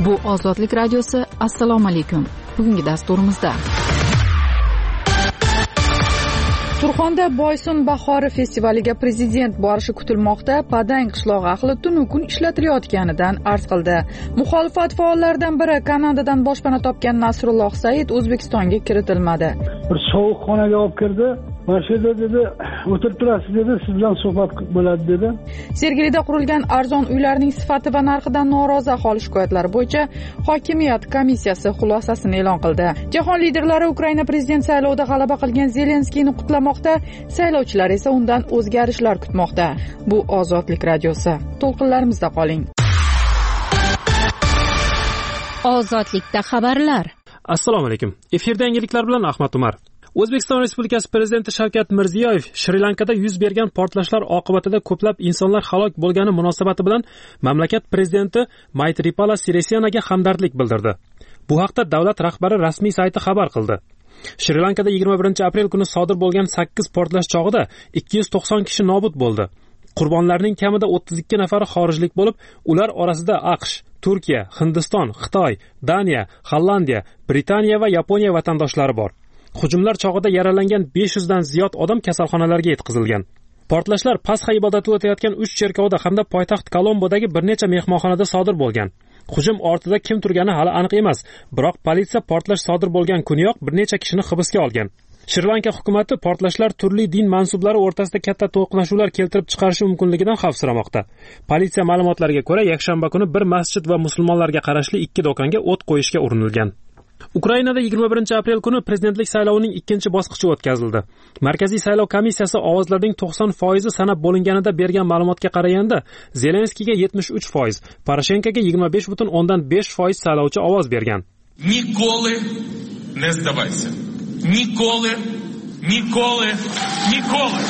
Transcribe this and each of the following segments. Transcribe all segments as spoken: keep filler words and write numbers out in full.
Bu Ozodlik radiosi. Assalomu alaykum. Bugungi dasturimizda Surxonda Boysun bahori festivaliga prezident borishi kutilmoqda. Padang qishlog'i ahli tunu kun ishlatilayotganidan arz qildi. Muxolifat faollaridan biri Kanadadan boshpana topgan Nasrulloh Said O'zbekistonga kiritilmadi. Bir sovuq xonaga olib kirdi. Mana shu yerda dedi, o'tirib turasiz dedi, siz bilan suhbat bo'ladi dedi. Sergelida qurilgan arzon uylarning sifati va narxidan norozi aholi shikoyatlari bo'yicha hokimiyat komissiyasi xulosasini e'lon qildi. Jahon liderlari Ukraina prezident saylovida g'alaba qilgan Zelenskiyni qutlamoqda, saylovchilar esa undan o'zgarishlar kutmoqda. Bu Ozodlik radiosi. To'lqinlarimizda qoling. Ozodlikda xabarlar. Assalomu alaykum. Efirda yangiliklar bilan Ahmad Umar. O'zbekiston Respublikasi Prezidenti Shavkat Mirziyoyev Shri-Lankada yuz bergan portlashlar oqibatida ko'plab insonlar halok bo'lgani munosabati bilan mamlakat prezidenti Maytripala Sirissenaga hamdardlik bildirdi. Bu haqda davlat rahbari rasmiy sayti xabar qildi. Shri-Lankada yigirma birinchi aprel kuni sodir bo'lgan sakkiz portlash chog'ida ikki yuz to'qson kishi nobud bo'ldi. Qurbonlarning kamida o'ttiz ikki nafari xorijlik bo'lib, ular orasida AQSh, Turkiya, Hindiston, Xitoy, Daniya, Hollandiya, Britaniya va Yaponiya vatandoshlari bor. Hujumlar chog'ida yaralangan besh yuzdan ziyod odam kasalxonalarga yetkazilgan. Portlashlar Pasxa ibodati o'tayotgan uch cherkovda hamda poytaxt Kolombodagi bir necha mehmonxonada sodir bo'lgan. Hujum ortida kim turgani hali aniq emas, biroq politsiya portlash sodir bo'lgan kuniyoq bir necha kishini hibsga olgan. Shri-Lanka hukumati portlashlar turli din mansublari o'rtasida katta to'qnashuvlar keltirib chiqarishi mumkinligidan xavfsiramoqda. Politsiya ma'lumotlariga ko'ra, yakshanba kuni bir masjid va musulmonlarga qarashli ikki do'konga o't qo'yishga urinilgan. Ukrainada yigirma birinchi aprel kuni prezidentlik saylovining ikkinchi bosqichi o'tkazildi. Markaziy saylov komissiyasi ovozlarning to'qson foizi sanab bo'linganida bergan ma'lumotga qaraganda, Zelenskiyga yetmish uch foiz, Poroshenkoga yigirma besh butun o'ndan besh foiz saylovchi ovoz bergan. Nikoli ne zdavaysa. Nikoli, Nikoli, Nikoli.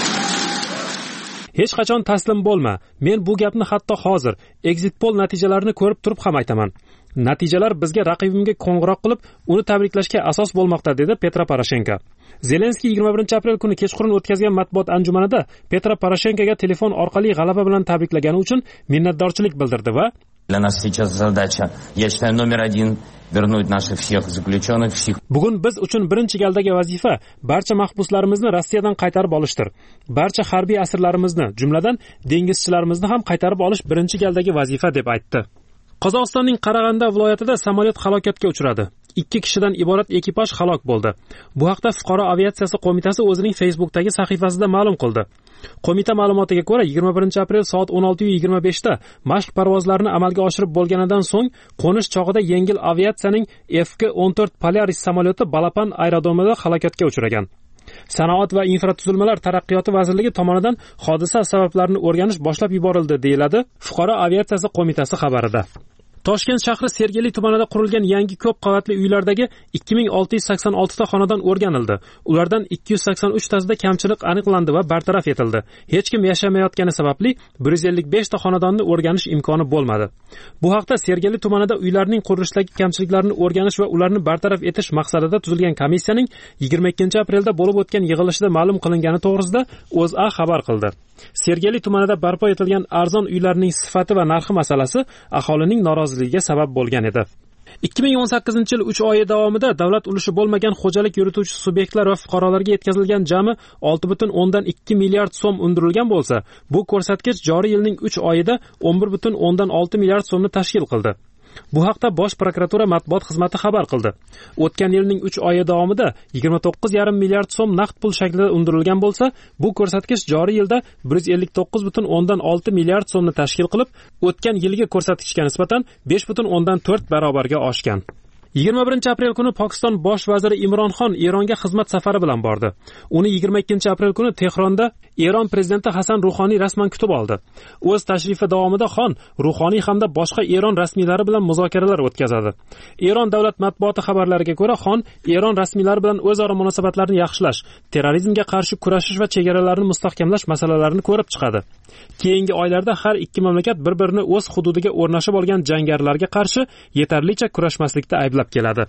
Hech qachon taslim bo'lma. Men bu gapni hatto hozir exit poll natijalarini ko'rib turib ham aytaman. Natijalar bizga raqibimga qo'ng'iroq qilib, uni tabriklashga asos bo'lmoqda, dedi Petro Poroshenko. Zelenskiy yigirma birinchi aprel kuni kechqurun o'tkazgan matbuot anjumanida Petro Poroshenkoga telefon orqali g'alaba bilan tabriklagani uchun minnatdorchilik bildirdi va Для нас сейчас задача, я считаю, номер один вернуть наших всех заключенных, всех. Bugun biz uchun birinchi galdagi vazifa barcha mahbuslarimizni Rossiyadan qaytarib olishdir. Barcha harbiy asirlarimizni, jumladan dengizchilarimizni ham qaytarib olish birinchi galdagi vazifa, deb aytdi. Qozog'istonning Qarag'anda viloyatida samolyot halokatga uchradi. ikki kishidan iborat ekipaj halok bo'ldi. Bu haqda Fuqaro aviatsiyasi qo'mitasi o'zining Facebook'dagi sahifasida ma'lum qildi. Qo'mita ma'lumotiga ko'ra, yigirma birinchi aprel soat o'n olti yigirma besh da mashq parvozlarini amalga oshirib bo'lganidan so'ng qo'nish chog'ida yengil aviatsiyaning F K o'n to'rt Polaris samolyoti Balapan aerodromida halokatga uchragan. Sanoat va infratuzilmalar taraqqiyoti vazirligi tomonidan hodisa sabablarini o'rganish boshlab yuborildi, deyiladi Fuqaro aviatsiyasi qo'mitasi xabarida. Toshkent shahri Sergeli tumanida qurilgan yangi ko'p qavatli uylardagi ikki ming olti yuz sakson olti ta xonadon o'rganildi. Ulardan ikki yuz sakson uch tasida kamchilik aniqlandi va bartaraf etildi. Hech kim yashamayotgani sababli bir yuz ellik besh ta xonadonni o'rganish imkoni bo'lmadi. Bu haqda Sergeli tumanida uylarning qurilishdagi kamchiliklarni o'rganish va ularni bartaraf etish maqsadida tuzilgan komissiyaning yigirma ikkinchi aprelda bo'lib o'tgan yig'ilishida ma'lum qilingani to'g'risida O'zA xabar qildi. Sergeli tumanida barpo etilgan arzon uylarning sifati va narxi masalasi aholining noroziligiga sabab bo'lgan edi. ikki ming o'n sakkizinchi yil uch oy davomida davlat ulushi bo'lmagan xo'jalik yurituvchi subyektlar va fuqarolarga yetkazilgan jami olti butun o'ndan ikki milliard so'm undirilgan bo'lsa, bu ko'rsatkich joriy yilning uch oyida o'n bir butun o'ndan olti milliard so'mni tashkil qildi. Bu haqda Bosh prokuratura matbuot xizmati xabar qildi. O'tgan yilning uch oyi davomida yigirma to'qqiz yarim milliard so'm naqd pul shaklida undirilgan bo'lsa, bu ko'rsatkich joriy yilda bir yuz ellik to'qqiz butun o'ndan olti milliard so'mni tashkil qilib, o'tgan yilgi ko'rsatkichga nisbatan besh butun o'ndan to'rt barobarga oshgan. yigirma birinchi aprel kuni Pokiston bosh vaziri Imron Xon Eronga xizmat safari bilan bordi. Uni yigirma ikkinchi aprel kuni Tehronda Eron prezidenti Hasan Ruhoniy rasman kutib oldi. O'z tashrifi davomida Xon Ruhoniy hamda boshqa Eron rasmiylari bilan muzokaralar o'tkazadi. Eron davlat matbuoti xabarlariga ko'ra, Xon Eron rasmiylari bilan o'zaro munosabatlarni yaxshilash, terrorizmga qarshi kurashish va chegaralarni mustahkamlash masalalarini ko'rib chiqadi. Keyingi oylarda har ikki mamlakat bir-birini o'z hududiga o'rnashib olgan jangarilarga qarshi yetarlicha kurashmaslikda ayblab keladi.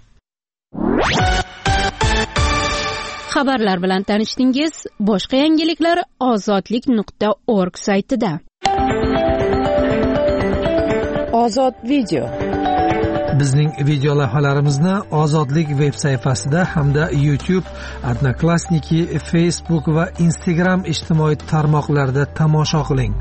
Xabarlar bilan tanishdingiz. Boshqa yangiliklar ozodlik nuqta org saytida. Ozod video. Bizning video lavhalarimizni Ozodlik veb sayfasida hamda YouTube, Odnoklassniki, Facebook va Instagram ijtimoiy tarmoqlarida tomosha qiling.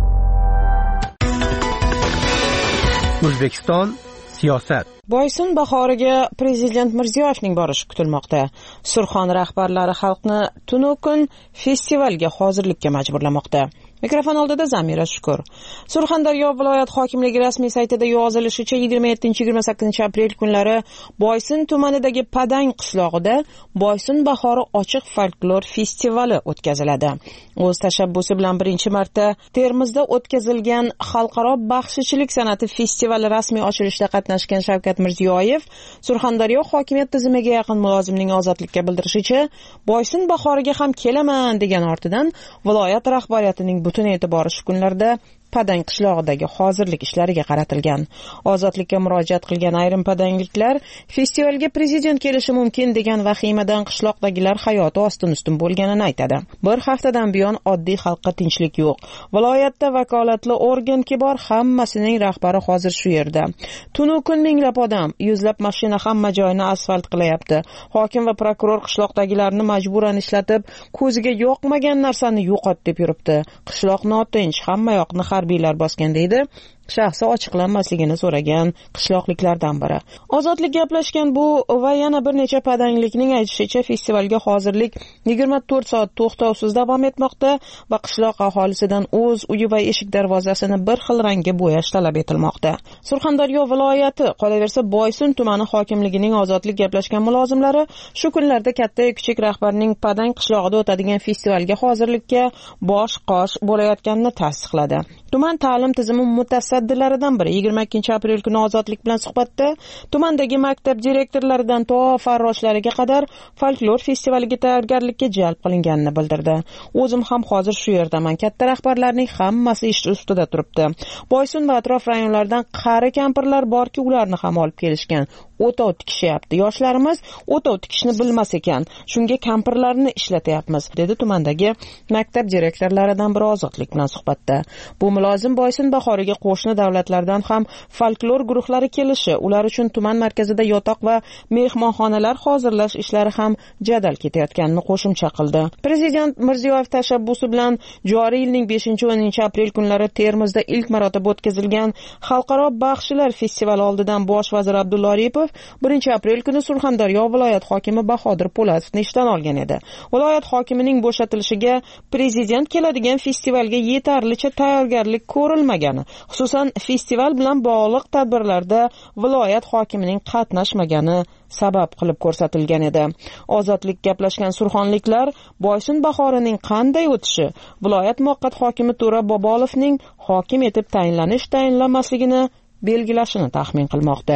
O'zbekiston siyosat. Boysun bahoriga Prezident Mirziyoyevning borishi kutilmoqda. Surxon rahbarlari xalqni tunu kun festivalga hozirlikka majburlamoqda. Mikrofon oldida Zamira Shukur. Surxondaryo viloyat hokimligi rasmiy saytida yozilishicha yigirma yettinchi yigirma sakkizinchi aprel kunlari Boysun tumanidagi Padang qishlog'ida Boysun bahori ochiq folklor festivali o'tkaziladi. O'z tashabbusi bilan birinchi marta Termizda o'tkazilgan xalqaro baxshichilik san'ati festivali rasmiy ochilishida qatnashgan Shavkat Mirziyoyev Surxondaryo hokimiyat tizimiga yaqin mulozimning Ozodlikka bildirishicha, Boysun bahoriga ham kelaman degan ortidan viloyat rahbariyatining butun e'tibori shu kunlarda Padang qishlog'idagi hozirlik ishlariga qaratilgan. Ozodlikka murojaat qilgan ayrim padangliklar festivalga prezident kelishi mumkin degan vahimadan qishloqdagilar hayoti ostin-ustin bo'lganini aytadi. Bir haftadan buyon oddiy xalqqa tinchlik yo'q. Viloyatda vakolatli organ-ki bor, hammasining rahbari hozir shu yerda. Tunu kun minglab odam, yuzlab mashina hamma joyini asfalt qilyapti. Hokim va prokuror qishloqdagilarni majburan ishlatib, ko'ziga yoqmagan narsani yo'qot deb yuribdi. Qishloq notinch, hamma yoqni harbiylar bosgan deydi. Shaxsi ochiqlanmasligini so'ragan qishloqliklardan biri. Ozodlik gaplashgan bu va yana bir necha padanglikning aytishicha festivalga hozirlik yigirma to'rt soat to'xtovsiz davom etmoqda va qishloq aholisidan o'z uyi va eshik darvozasini bir xil rangga bo'yash talab etilmoqda. Surxondaryo viloyati, qolaversa Boysun tumani hokimligining ozodlik gaplashgan mulozimlari shu kunlarda katta kichik rahbarning Padang qishlog'ida o'tadigan festivalga hozirlikka bosh-qosh bo'layotganini tasdiqladi. Tuman ta'lim tizimi mutasaddilaridan biri yigirma ikkinchi aprel kuni Ozodlik bilan suhbatda tumandagi maktab direktorlaridan to farroshlariga qadar folklor festivaliga tayyorgarlikka jalb qilinganini bildirdi. O'zim ham hozir shu yerdaman. Katta rahbarlarning hammasi ish ustida turibdi. Boysun va atrof rayonlardan qari kampirlar borki, ularni ham olib kelishgan. O'tov tikishyapti. Yoshlarimiz o'tov tikishni bilmas ekan. Shunga kampirlarni ishlatyapmiz, dedi tumandagi maktab direktorlaridan biri Ozodlik bilan suhbatda. Bu mulozim Boysun bahoriga qo'shni davlatlardan ham folklor guruhlari kelishi, ular uchun tuman markazida yotoq va mehmonxonalar hozirlash ishlari ham jadal ketayotganini qo'shimcha qildi. Prezident Mirziyoyev tashabbusi bilan joriy yilning beshinchi o'ninchi aprel kunlari Termizda ilk marotaba o'tkazilgan xalqaro baxshilar festivali oldidan bosh vazir Abdulla Aripov birinchi aprel kuni Surxondaryo viloyat hokimi Bahodir Po'latovni ishdan olgan edi. Viloyat hokimining bo'shatilishiga prezident keladigan festivalga yetarlicha tayyorgarlik ko'rilmagani, xususan festival bilan bog'liq tadbirlarda viloyat hokimining qatnashmagani sabab qilib ko'rsatilgan edi. Ozodlik gaplashgan surxonliklar Boysun bahorining qanday o'tishi, viloyat muvaqqat hokimi To'ra Bobolovning hokim etib tayinlanish tayinlanmasligini belgilashini taxmin qilmoqda.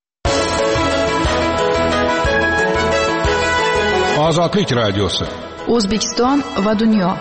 Ozodlik radiosi. O'zbekiston va dunyo.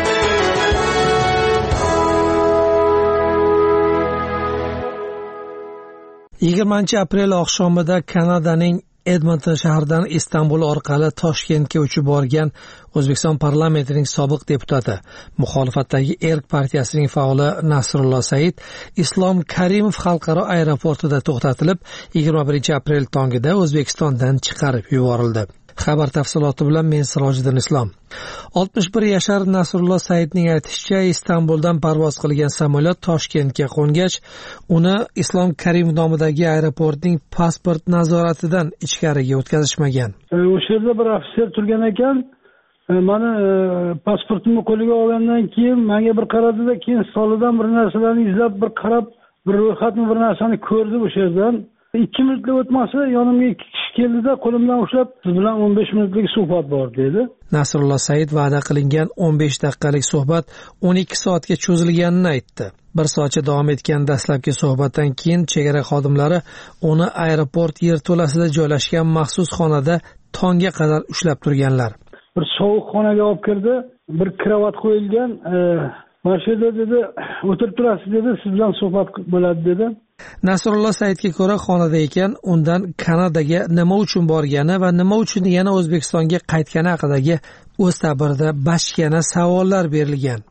yigirmanchi aprel oqshomida Kanadaning Edmonton shahridan Istanbul orqali Toshkentga uchib borgan O'zbekiston parlamentining sobiq deputati, muxolifatdagi Erk partiyasining faoli Nasrullo Said Islom Karimov xalqaro aeroportida to'xtatilib, yigirma birinchi aprel tongida O'zbekistondan chiqarib yuborildi. Xabar tafsiloti bilan men Sirojiddin Islom. oltmish bir yashar Nasrullo Saidning aytishicha, Istanbuldan parvoz qilgan samolyot Toshkentga qo'ngach, uni Islom Karimov nomidagi aeroportning pasport nazoratidan ichkariga o'tkazishmagan. O'sha yerda bir ofitser turgan ekan, meni pasportimni qo'liga olgandan keyin menga bir qaradida, keyin stolidan bir narsalarni izlab bir qarab, bir ro'yxatni bir narsani ko'rdi o'sha yerdan. ikki minutlik o'tmasa yonimga ikki kishi keldida qo'limdan ushlab, siz bilan o'n besh minutlik suhbat bor dedi. Nasrullo Said va'da qilingan o'n besh daqiqalik suhbat o'n ikki soatga cho'zilganini aytdi. Bir soatcha davom etgan dastlabki suhbatdan keyin chegara xodimlari uni aeroport yerto'lasida joylashgan maxsus xonada tongga qadar ushlab turganlar. Bir sovuq xonaga olib kirdi, bir kravat qo'yilgan, mana shu yerda dedi, o'tirib turasiz dedi, siz bilan suhbat bo'ladi dedi. Nasrullo Saidga ko'ra, xonada ekan, undan Kanadaga nima uchun borgani va nima uchun yana O'zbekistonga qaytgani haqidagi o'z ta'birida bachkana savollar berilgan.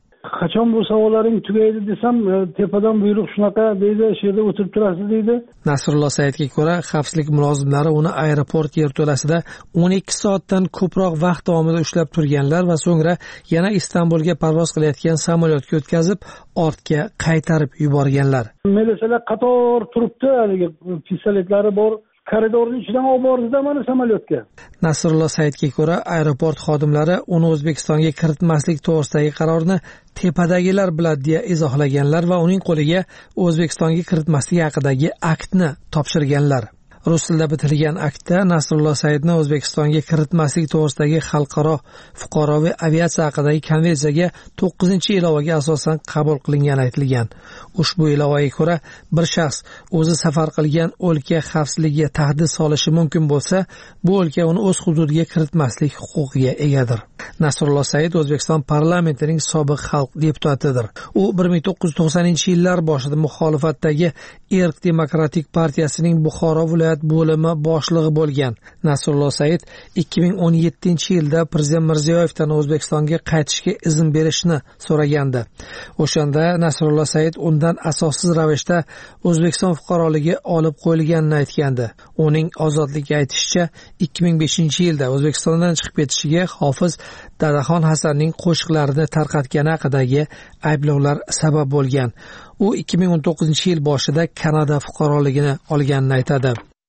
qachon bu savollaring tugaydi desam, tepadan buyruq shunaqa deydi, shu yerda o'tirib turasiz deydi. Nasrullo Saidga ko'ra, xavfsizlik mulozimlari uni aeroport yerto'lasida o'n ikki soatdan ko'proq vaqt davomida ushlab turganlar va so'ngra yana Istanbulga parvoz qilayotgan samolyotga o'tkazib, ortga qaytarib yuborganlar. Militsiyalar qator turibdi, haligi pistoletlari bor. Koridorning ichidan olib bordi-da mana samolyotga. Nasrullo Saidga ko'ra, aeroport xodimlari uni O'zbekistonga kiritmaslik to'g'risidagi qarorni tepadagilar biladi deya izohlaganlar va uning qo'liga O'zbekistonga kiritmaslik haqidagi aktni topshirganlar. Rus tilida bitilgan aktda Nasrullo Saidni O'zbekistonga kiritmaslik to'g'risidagi xalqaro fuqaroviy aviatsiya haqidagi konvensiyaga to'qqizinchi ilovaga asosan qabul qilingani aytilgan. Ushbu ilovaga ko'ra, bir shaxs o'zi safar qilgan o'lka xavfsizligiga tahdid solishi mumkin bo'lsa, bu o'lka uni o'z hududiga kiritmaslik huquqiga egadir. Nasrullo Said O'zbekiston parlamentining sobiq xalq deputatidir. U bir ming to'qqiz yuz to'qsoninchi yillar boshida muxolifatdagi Erk demokratik partiyasining Buxoro viloyat bo'limi boshlig'i bo'lgan. Nasrullo Said ikki ming o'n yettinchi yilda prezident Mirziyoyevdan O'zbekistonga qaytishga izn berishni so'ragandi. O'shanda Nasrullo Said undan asossiz ravishda O'zbekiston fuqaroligi olib qo'yilganini aytgandi. Uning ozodlikka aytishicha, ikki ming beshinchi yilda O'zbekistondan chiqib ketishiga Hofiz Dadaxon Hasanning qo'shiqlarini tarqatgani haqidagi ayblovlar sabab bo'lgan. U ikki ming o'n to'qqizinchi yil boshida Kanada fuqaroligini olganini aytadi.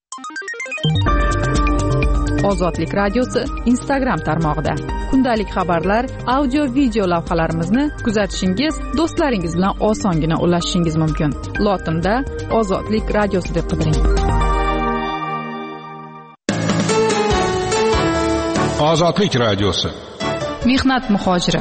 Ozodlik radiosi Instagram tarmog'ida kundalik xabarlar, audio video lavhalarimizni kuzatishingiz, do'stlaringiz bilan osongina ulashishingiz mumkin. Lotinda Ozodlik radiosi deb qidiring. Ozodlik radiosi. Mehnat muhojiri.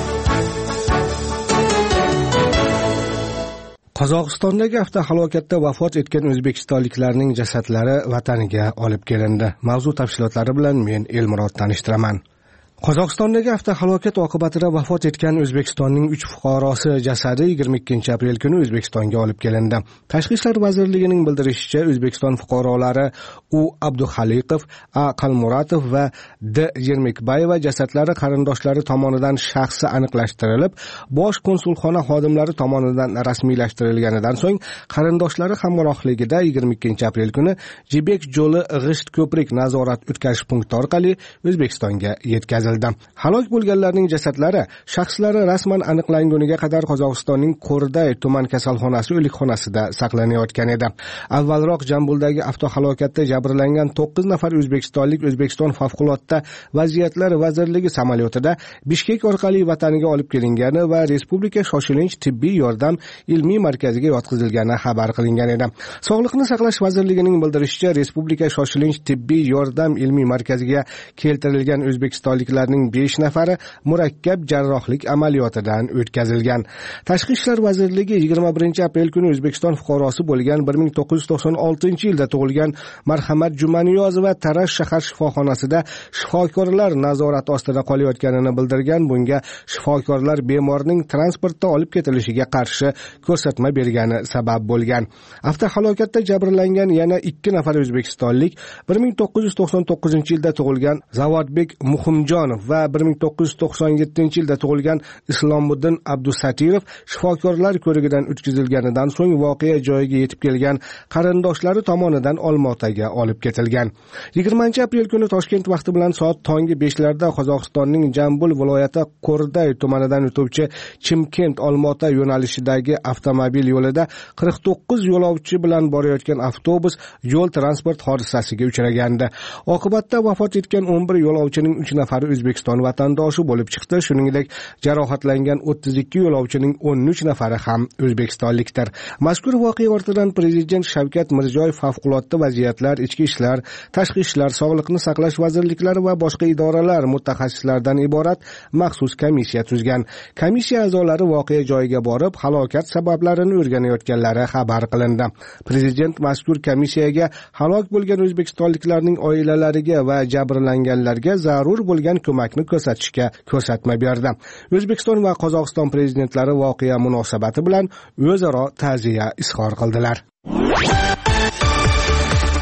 Qozog'istondagi avtohalokatda vafot etgan o'zbekistonliklarning jasadlari vataniga olib kelindi. Mavzu tafsilotlari bilan men Elmurod tanishtiraman. Qozog'istondagi avtohalokat oqibatida vafot etgan O'zbekistonning uch fuqarosi jasadi yigirma ikkinchi aprel kuni O'zbekistonga olib kelindi. Tashqi ishlar vazirligining bildirishicha, O'zbekiston fuqarolari U. Abduxaliqov, A. Qalmuratov va D. Yermekbayeva jasadlari qarindoshlari tomonidan shaxsi aniqlashtirilib, bosh konsulxona xodimlari tomonidan rasmiylashtirilganidan so'ng qarindoshlari hamrohligida yigirma ikkinchi aprel kuni Jibek yo'li G'isht ko'prik nazorat o'tkazish punkti orqali O'zbekistonga yetkazildi. Halok bo'lganlarning jasadlari shaxslari rasman aniqlanguniga qadar Qozog'istonning Qo'rday tuman kasalxonasi o'likxonasida saqlanayotgan edi. Avvalroq Jambuldagi avtohalokatda jabrlangan to'qqiz nafar o'zbekistonlik O'zbekiston favqulodda vaziyatlar vazirligi samolyotida Bishkek orqali vataniga olib kelingani va respublika shoshilinch tibbiy yordam ilmiy markaziga yotqizilgani xabar qilingan edi. Sog'liqni saqlash vazirligining bildirishicha, respublika shoshilinch tibbiy yordam ilmiy markaziga keltirilgan o'zbekistonliklarning besh nafari murakkab jarrohlik amaliyotidan o'tkazilgan. Tashqi ishlar vazirligi yigirma birinchi aprel kuni O'zbekiston fuqarosi bo'lgan bir ming to'qqiz yuz to'qson oltinchi yilda tug'ilgan Marhamat Jumaniyozova Tarash shahar shifoxonasida shifokorlar nazorati ostida qolayotganini bildirgan. Bunga shifokorlar bemorning transportda olib ketilishiga qarshi ko'rsatma bergani sabab bo'lgan. Avtohalokatda jabrlangan yana ikki nafar o'zbekistonlik bir ming to'qqiz yuz to'qson to'qqizinchi yilda tug'ilgan Zavodbek Muhimjonov va bir ming to'qqiz yuz to'qson yettinchi yilda tug'ilgan Islomuddin Abdusatirov shifokorlar ko'rigidan o'tkazilganidan so'ng voqea joyiga yetib kelgan qarindoshlari tomonidan Olmaotaga olib ketilgan. yigirmanchi aprel kuni Toshkent vaqti bilan soat tongi beshlarda Qozog'istonning Jambul viloyati Qo'rday tumanidan o'tuvchi Chimkent Olmaota yo'nalishidagi avtomobil yo'lida qirq to'qqiz yo'lovchi bilan borayotgan avtobus yo'l transport hodisasiga uchragandi. Oqibatda vafot etgan o'n bir yo'lovchining uch nafari O'zbekiston vatandoshi bo'lib chiqdi. Shuningdek, jarohatlangan o'ttiz ikki yo'lovchining o'n uch nafari ham o'zbekistonlikdir. Mazkur voqea ortidan Prezident Shavkat Mirziyoyev favqulodda vaziyatlar, ichki ishlar, tashqi ishlar, sog'liqni saqlash vazirliklari va boshqa idoralar mutaxassislaridan iborat maxsus komissiya tuzgan. Komissiya a'zolari voqea joyiga borib, halokat sabablarini o'rganayotganlari xabar qilindi. Prezident mazkur komissiyaga halok bo'lgan o'zbekistonliklarning oilalariga va jabrlanganlarga zarur bo'lgan ko'makni ko'rsatishga ko'rsatma berdi. O'zbekiston va Qozog'iston prezidentlari voqea munosabati bilan o'zaro ta'ziya izhor qildilar.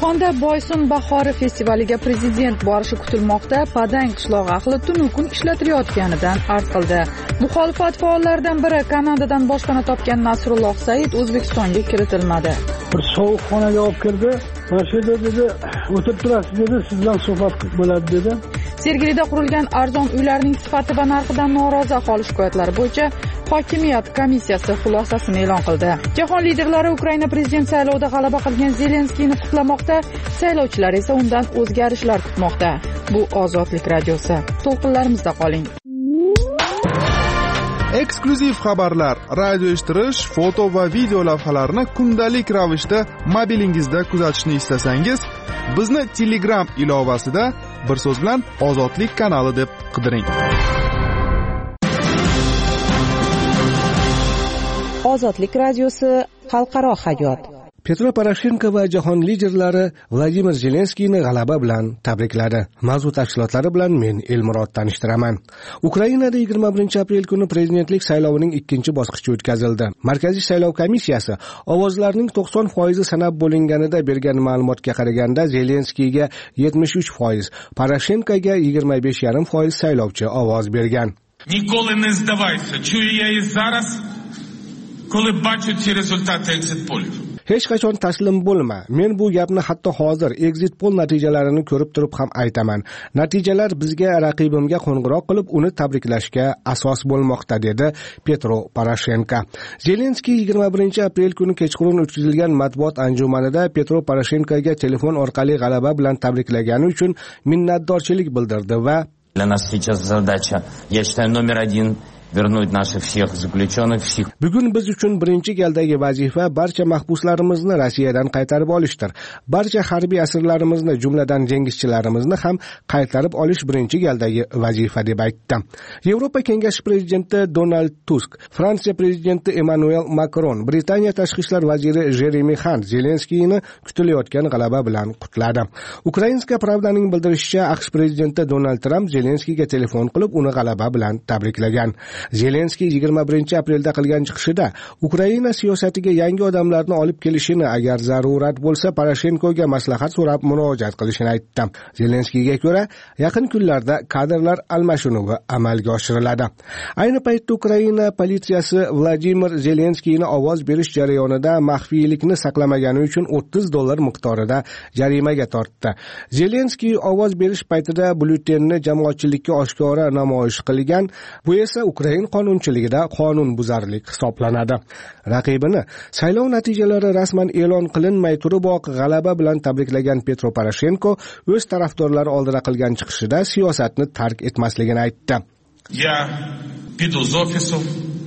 Jahonda Boysun bahori festivaliga prezident borishi kutilmoqda. Padang qishlog'i ahli tunu kun ishlatilayotganidan arz qildi. Muxolifat faollaridan biri Kanadadan boshpana topgan Nasrulloh Said O'zbekistonga kiritilmadi. Bir sovuq xonaga olib kirdi. Mashina dedi, o'tirib turasiz dedi, siz bilan suhbat bo'ladi dedi. Sergelida qurilgan arzon uylarning sifati va narxidan norozi aholi shikoyatlari bo'yicha hokimiyat komissiyasi xulosasini e'lon qildi. Jahon liderlari Ukraina prezident saylovida g'alaba qilgan Zelenskiyni qutlamoqda, saylovchilar esa undan o'zgarishlar kutmoqda. Bu Ozodlik radiosi. To'lqinlarimizda qoling. Eksklyuziv xabarlar, radio eshittirish, foto va video lavhalarni kundalik ravishda mobilingizda kuzatishni istasangiz, bizni Telegram ilovasida bir so'z bilan Ozodlik kanali deb qidiring. Ozodlik radiosi xalqaro hayot. Petro Poroshenko va jahon liderlari Vladimir Zelenskiyni g'alaba bilan tabrikladi. Mavzu tafsilotlari bilan men Elmurod tanishtiraman. Ukrainada yigirma birinchi aprel kuni prezidentlik saylovining ikkinchi bosqichi o'tkazildi. Markaziy saylov komissiyasi ovozlarning to'qson foizi sanab bo'linganida bergan ma'lumotga qaraganda Zelenskiyga yetmish uch foiz, Poroshenkoga yigirma besh yarim foiz saylovchi ovoz bergan. Nikoли не здавайся. Чую я і зараз, коли бачу ці результати екзит-полів. Hech qachon taslim bo'lma. Men bu gapni hatto hozir exit poll natijalarini ko'rib turib ham aytaman. Natijalar bizga raqibimga qo'ng'iroq qilib uni tabriklashga asos bo'lmoqda, dedi Petro Poroshenko. Zelenskiy yigirma birinchi aprel kuni kechqurun o'tkazilgan matbuot anjumanida Petro Poroshenkoga telefon orqali g'alaba bilan tabriklagani uchun minnatdorchilik bildirdi va Для нас сейчас задача, я считаю, номер один вернуть наших всех заключенных, всех. Bugun biz uchun birinchi galdagi vazifa barcha mahbuslarimizni Rossiyadan qaytarib olishdir. Barcha harbiy asirlarimizni, jumladan dengizchilarimizni ham qaytarib olish birinchi galdagi vazifa, deb aytdi. Yevropa Kengashi prezidenti Donald Tusk, Fransiya prezidenti Emmanuel Macron, Britaniya tashqi ishlar vaziri Jeremy Hunt Zelenskiyni kutilayotgan g'alaba bilan qutladi. Ukrainska Pravdaning bildirishicha, AQSh prezidenti Donald Trump Zelenskiyga telefon qilib uni g'alaba bilan tabriklagan. Zelenskiy yigirma birinchi aprelda qilgan chiqishida Ukraina siyosatiga yangi odamlarni olib kelishini, agar zarurat bo'lsa Poroshenkoga maslahat so'rab murojaat qilishini aytdi. Zelenskiyga ko'ra, yaqin kunlarda kadrlar almashinuvi amalga oshiriladi. Ayni paytda Ukraina politsiyasi Vladimir Zelenskiyni ovoz berish jarayonida maxfiylikni saqlamagani uchun o'ttiz dollar miqdorida jarimaga tortdi. Zelenskiy ovoz berish paytida byulletenni jamoatchilikka oshkora namoyish qilgan. Bu esa Ukraina qonunchiligida qonunbuzarlik hisoblanadi. Raqibini saylov natijalari rasman e'lon qilinmay turiboq g'alaba bilan tabriklagan Petro Poroshenko o'z tarafdorlari oldida qilgan chiqishida siyosatni tark etmasligini aytdi. Я піду з офісу,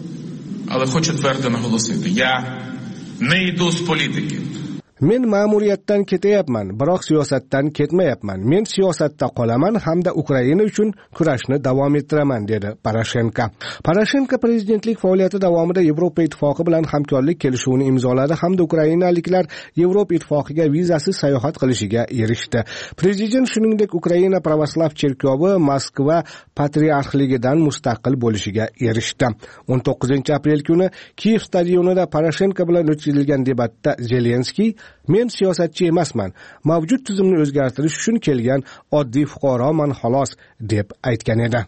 але хочу твердо наголосити, я не йду з політики. Men ma'muriyatdan ketayapman, biroq siyosatdan ketmayapman. Men siyosatda qolaman hamda Ukraina uchun kurashni davom ettiraman, dedi Poroshenko. Poroshenko prezidentlik faoliyati davomida Yevropa ittifoqi bilan hamkorlik kelishuvini imzoladi hamda ukrainaliklar Yevropa ittifoqiga vizasiz sayohat qilishiga erishdi. Prezident shuningdek Ukraina pravoslav cherkovi Moskva patriarxligidan mustaqil bo'lishiga erishdi. o'n to'qqizinchi aprel kuni Kiyev stadionida Poroshenko bilan o'tkazilgan debatda Zelenskiy men siyosatchi emasman, mavjud tizimni o'zgartirish uchun kelgan oddiy fuqaroman xolos, deb aytgan edi.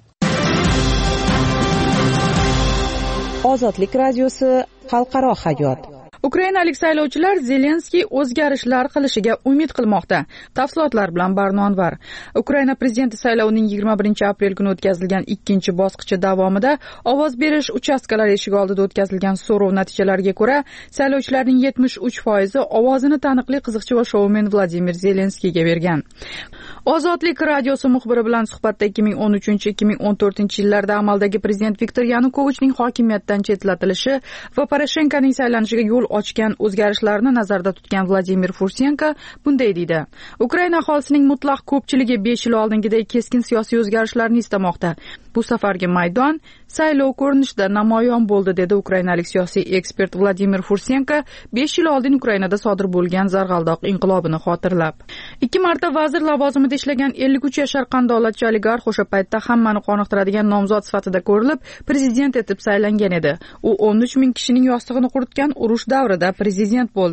Ozodlik radiosi xalqaro hayot. Ukrainalik saylovchilar Zelenskiy o'zgarishlar qilishiga umid qilmoqda. Tafsilotlar bilan Barno Anvar. Ukraina prezidenti saylovining yigirma birinchi aprel kuni o'tkazilgan ikkinchi bosqichi davomida ovoz berish uchastkalari eshigi oldida o'tkazilgan so'rov natijalariga ko'ra, saylovchilarning yetmish uch foizi ovozini taniqli qiziqchi va shoumen Vladimir Zelenskiyga bergan. Ozodlik radiosi muxbiri bilan suhbatda ikki ming o'n uchinchi ikki ming o'n to'rtinchi yillarda amaldagi prezident Viktor Yanukovichning hokimiyatdan chetlatilishi va Poroshenkoning saylanishiga yo'l ochgan o'zgarishlarni nazarda tutgan Vladimir Fursenko bunday deydi. Ukraina aholisining mutlaq ko'pchiligi besh yil oldingidek keskin siyosiy o'zgarishlarni istamoqda. Bu safargi maydon saylov ko'rinishida namoyon bo'ldi, dedi ukrainalik siyosiy ekspert Vladimir Fursenko besh yil oldin Ukrainada sodir bo'lgan zarg'aldoq inqilobini xotirlab. Ikki marta vazir lavozimida ishlagan ellik uch yashar qandolatchi oligarx o'sha paytda hammani qoniqtiradigan nomzod sifatida ko'rilib, prezident etib saylangan edi. U o'n uch ming kishining yostig'ini quritgan urush davrida prezident bo'ldi.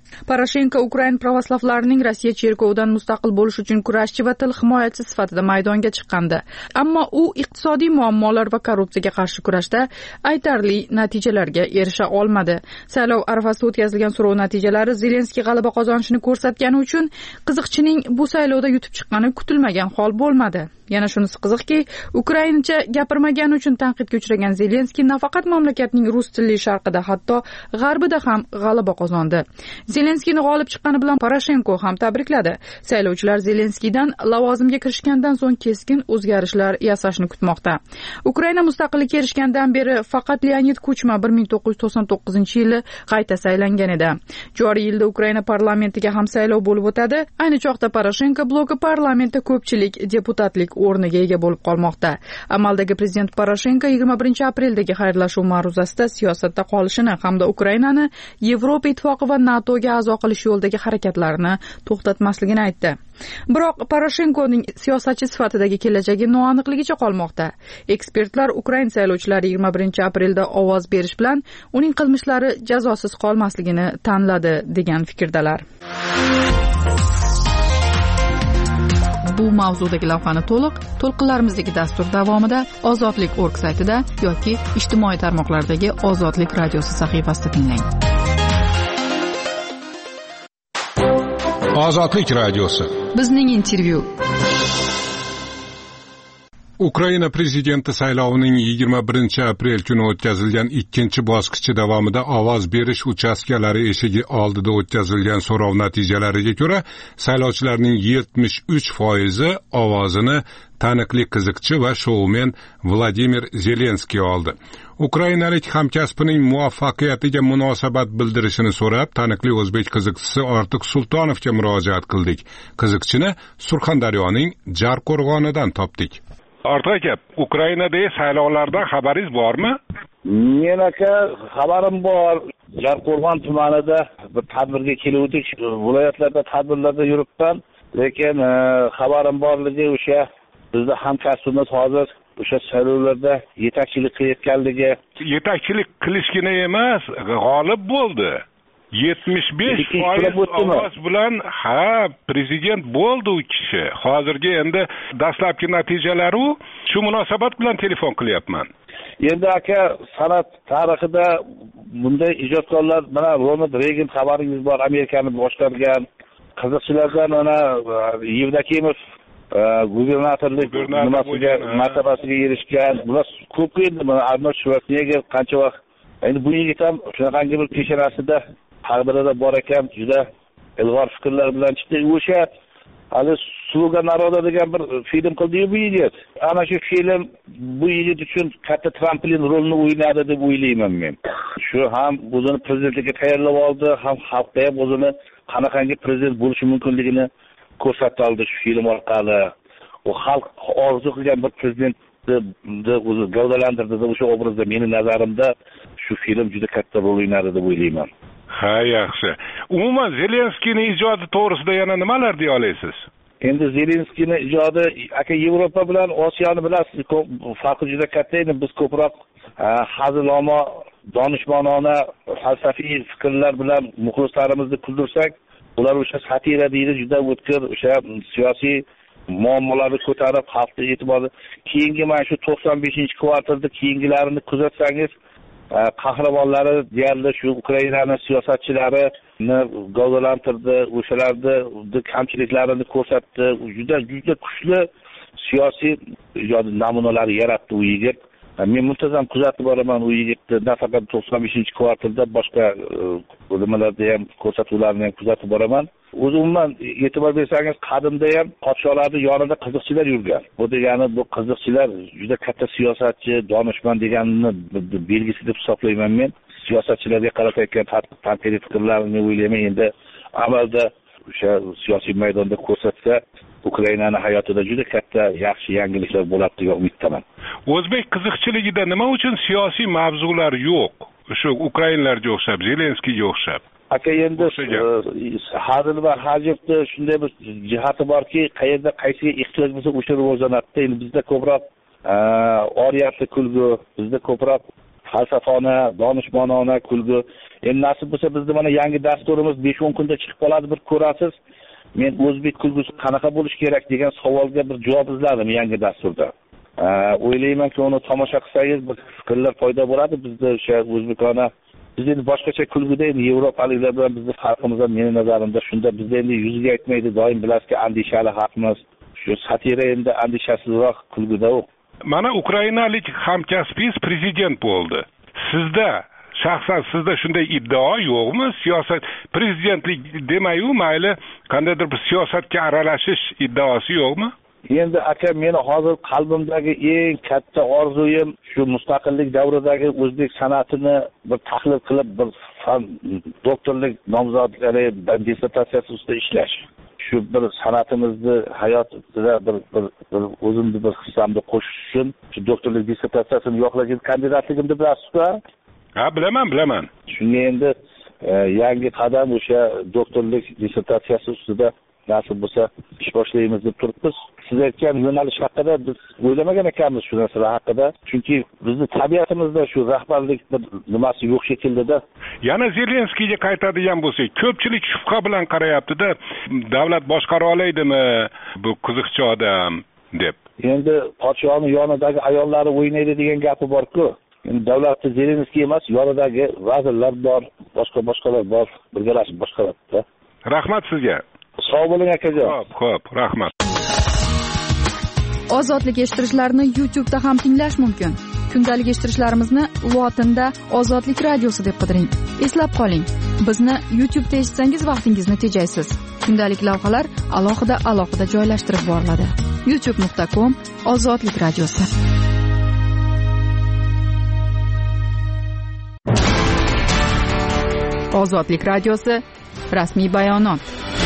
Poroshenko Ukraina pravoslavlarining Rossiya cherkovidan mustaqil bo'lish uchun kurashchi va til himoyachisi sifatida maydonga chiqqandi. Ammo u iqtisodiy muammolar va korrupsiyaga qarshi kurashda aytarli natijalarga erisha olmadi. Saylov arafasida o'tkazilgan so'rov natijalari Zelenskiy g'alaba qozonishini ko'rsatgani uchun qiziqchining bu saylovda yutib chiqqani kutilmagan hol bo'lmadi. Yana shunisi qiziqki, ukraincha gapirmagani uchun tanqidga uchragan Zelenskiy nafaqat mamlakatning rus tilli sharqida, hatto g'arbida ham g'alaba qozondi. Zelenskiyni g'olib chiqqani bilan Poroshenko ham tabrikladi. Saylovchilar Zelenskiydan lavozimga kirishgandan so'ng keskin o'zgarishlar yasashni kutmoqda. Ukraina mustaqillikka erishgandan beri faqat Leonid Kuchma bir ming to'qqiz yuz to'qson to'qqizinchi yili qayta saylangan edi. Joriy yilda Ukraina parlamentiga ham saylov bo'lib o'tadi. Ayni chog'da Poroshenko bloki parlamentda ko'pchilik deputatlik o'rniga ega bo'lib qolmoqda. Amaldagi prezident Poroshenko yigirma birinchi apreldagi xayrlashuv ma'ruzasida siyosatda qolishini hamda Ukrainani Yevropa ittifoqi va NATOga a'zo qilish yo'lidagi harakatlarini to'xtatmasligini aytdi. Biroq Poroshenkoning siyosatchi sifatidagi kelajagi noaniqligicha qolmoqda. Ekspertlar Ukraina saylovchilari yigirma birinchi aprelda ovoz berish bilan uning qilmishlari jazosiz qolmasligini tanladi degan fikrdalar. Bu mavzudagi lavhani to'liq to'lqinlarimizdagi dastur davomida ozodlik точка org saytida yoki ijtimoiy tarmoqlardagi Ozodlik radiosi sahifasida tinglang. Ozodlik radiosi. Bizning intervyu. Ukraina prezidenti saylovining yigirma birinchi aprel kuni o'tkazilgan ikkinchi bosqichi davomida ovoz berish uchastkalari eshigi oldida o'tkazilgan so'rov natijalariga ko'ra, saylovchilarning yetmish uch foizi ovozini taniqli qiziqchi va shoumen Vladimir Zelenskiy oldi. Ukrainalik hamkasbining muvaffaqiyatiga munosabat bildirishini so'rab, taniqli o'zbek qiziqchisi Ortiq Sultonovga murojaat qildik. Qiziqchini Surxondaryoning Jarqo'rg'onidan topdik. Ortiq aka, Ukrainada saylovlardan xabaringiz bormi? Men aka, xabarim bor. Jarqo'rg'on tumanida bir tadbirga keluvdik. Viloyatlarda tadbirlarda yuribman, lekin xabarim borligi o'sha bizda hamkasbimiz hozir o'sha saylovlarda yetakchilik qilayotganligi. Yetakchilik qilishgina emas, g'olib bo'ldi. yetmish besh foiz ovoz bilan ha prezident bo'ldi u kishi. Hozirgi endi dastlabki natijalari shu munosabat bilan telefon qilyapman. Endi aka, san'at tarixida bunday ijodkorlar, mana Ronald Reagan xabaringiz bor, Amerikani boshqargan qiziqchilardan ana Yevdokimov gubernatorlik nimasiga martabasiga erishgan. Bular ko'p endi, Arnold Schwarzenegger qancha vaqt. Endi bu yigit ham shunaqangi bir peshanasida taqdirida bor ekan, juda ilg'or fikrlar bilan chiqdi. O'sha hali Sluga naroda degan bir film qildi-yu bu yigit. Ana shu film bu yigit uchun katta tramplin rolini o'ynadi deb o'ylayman men. Shu ham o'zini prezidentlikka tayyorlab oldi, ham xalqqa ham o'zini qanaqangi prezident bo'lishi mumkinligini ko'rsatdi oldi shu film orqali. U xalq orzu qilgan bir prezidentni o'zi gavdalantirdi deb o'sha obrazda meni nazarimda shu film juda katta rol o'ynadi deb o'ylayman. Ha, yaxshi. Umuman Zelenskiyning ijodi to'g'risida yana nimalar deya olasiz? Endi Zelenskiyning ijodi aka Yevropa bilan Osiyoni bilasiz, farqi juda katta edi. Biz ko'proq haziloma, donishmandona, falsafiy fikrlar bilan muxlislarimizni kuldirsak, ular o'sha satira deydi, juda o'tkir, o'sha siyosiy muammolarni ko'tarib xalqning e'tiborini. Keyingi mana shu to'qson beshinchi kvartalda keyingilarini kuzatsangiz, qahramonlari deyarli shu Ukrainani siyosatchilarini gavdalantirdi, o'shalarni kamchiliklarini ko'rsatdi. Juda juda kuchli siyosiy namunalar yaratdi u yigit. Men muntazam kuzatib boraman u yigitni, nafaqat to'qson beshinchi kvartalda, boshqa nimalarda ham ko'rsatuvlarni ham kuzatib boraman. O'zi umuman e'tibor bersangiz, qadimda ham podshohlarning yonida qiziqchilar yurgan. Bu degani bu qiziqchilar juda katta siyosatchi, donishmand deganini belgisi deb hisoblayman men. Siyosatchilarga qaratayotgan tanqidiy fikrlarini o'ylayman, endi amalda o'sha siyosiy maydonda ko'rsatsa, Ukrainani hayotida juda katta yaxshi yangiliklar bo'ladi degan umiddaman. O'zbek qiziqchiligida nima uchun siyosiy mavzular yo'q? Shu ukrainlarga o'xshab, Zelenskiyga o'xshab. Aka endi hazil va hajibni shunday bir jihati borki, qayerda qaysiga ehtiyoj bo'lsa o'sha rivojlanadi. Endi bizda ko'proq oriyatli kulgu, bizda ko'proq falsafona, donishmandona kulgu. endi nasib bo'lsa bizda mana yangi dasturimiz besh o'n kunda chiqib qoladi, bir ko'rasiz. Men o'zbek kulgusi qanaqa bo'lishi kerak degan savolga bir javob izladim yangi dasturda. O'ylaymanki, uni tomosha qilsangiz bir fikrlar paydo bo'ladi. Bizda o'sha o'zbekona biz endi boshqacha kulguda endi yevropaliklar bilan bizning farqimiz ham mening nazarimda shunda, bizda endi yuziga aytmaydi, doim bilasizki, andishali xalqmiz. Shu satira endi andishasizroq kulguda u. Mana ukrainalik hamkasbingiz prezident bo'ldi. Sizda shaxsan sizda shunday iddao yo'qmi? Siyosat prezidentlik demayu, mayli qandaydir bir siyosatga aralashish iddaosi yo'qmi? Endi aka, meni hozir qalbimdagi eng katta orzuyim shu mustaqillik davridagi o'zbek san'atini bir tahlil qilib, bir fan doktorlik nomzodlari dissertatsiyasi ustida ishlash. Shu bir san'atimizni hayotida bir bir, bir o'zimni bir hissamni qo'shish uchun shu doktorlik dissertatsiyasini yo'qlagan kandidatligimni bilasizmi? Ha, bilaman, bilaman. Shunga endi e, yangi qadam o'sha doktorlik dissertatsiyasi ustida nasib bo'lsa ish boshlaymiz deb turibmiz. Siz aytgan yo'nalish haqida biz o'ylamagan ekanmiz shu narsalar haqida. Chunki bizning tabiatimizda shu rahbarlik bir nimasi yo'q shekilda. Yana Zelenskiyga qaytadigan bo'lsak, ko'pchilik shubha bilan qarayapti-da, davlat boshqara oladimi bu qiziqchi odam deb. Endi podshohning yonidagi ayollari o'ynaydi degan gapi bor-ku. Endi davlatda Zelenskiy emas, yonidagi vazirlar bor, boshqa boshqalar bor, birgalashib boshqaradi. Rahmat sizga. Sog' bo'ling akajon. Xo'p, xo'p, rahmat. Ozodlik eshittirishlarni YouTube da ham tinglash mumkin. Kundalik eshittirishlarimizni lotinda Ozodlik radiosi deb qidiring. Eslab qoling, bizni YouTube da eshitsangiz vaqtingizni tejaysiz. Kundalik lavhalar alohida alohida joylashtirib boriladi. youtube nuqta com Ozodlik radiosi. Ozodlik radiosi rasmiy bayonot.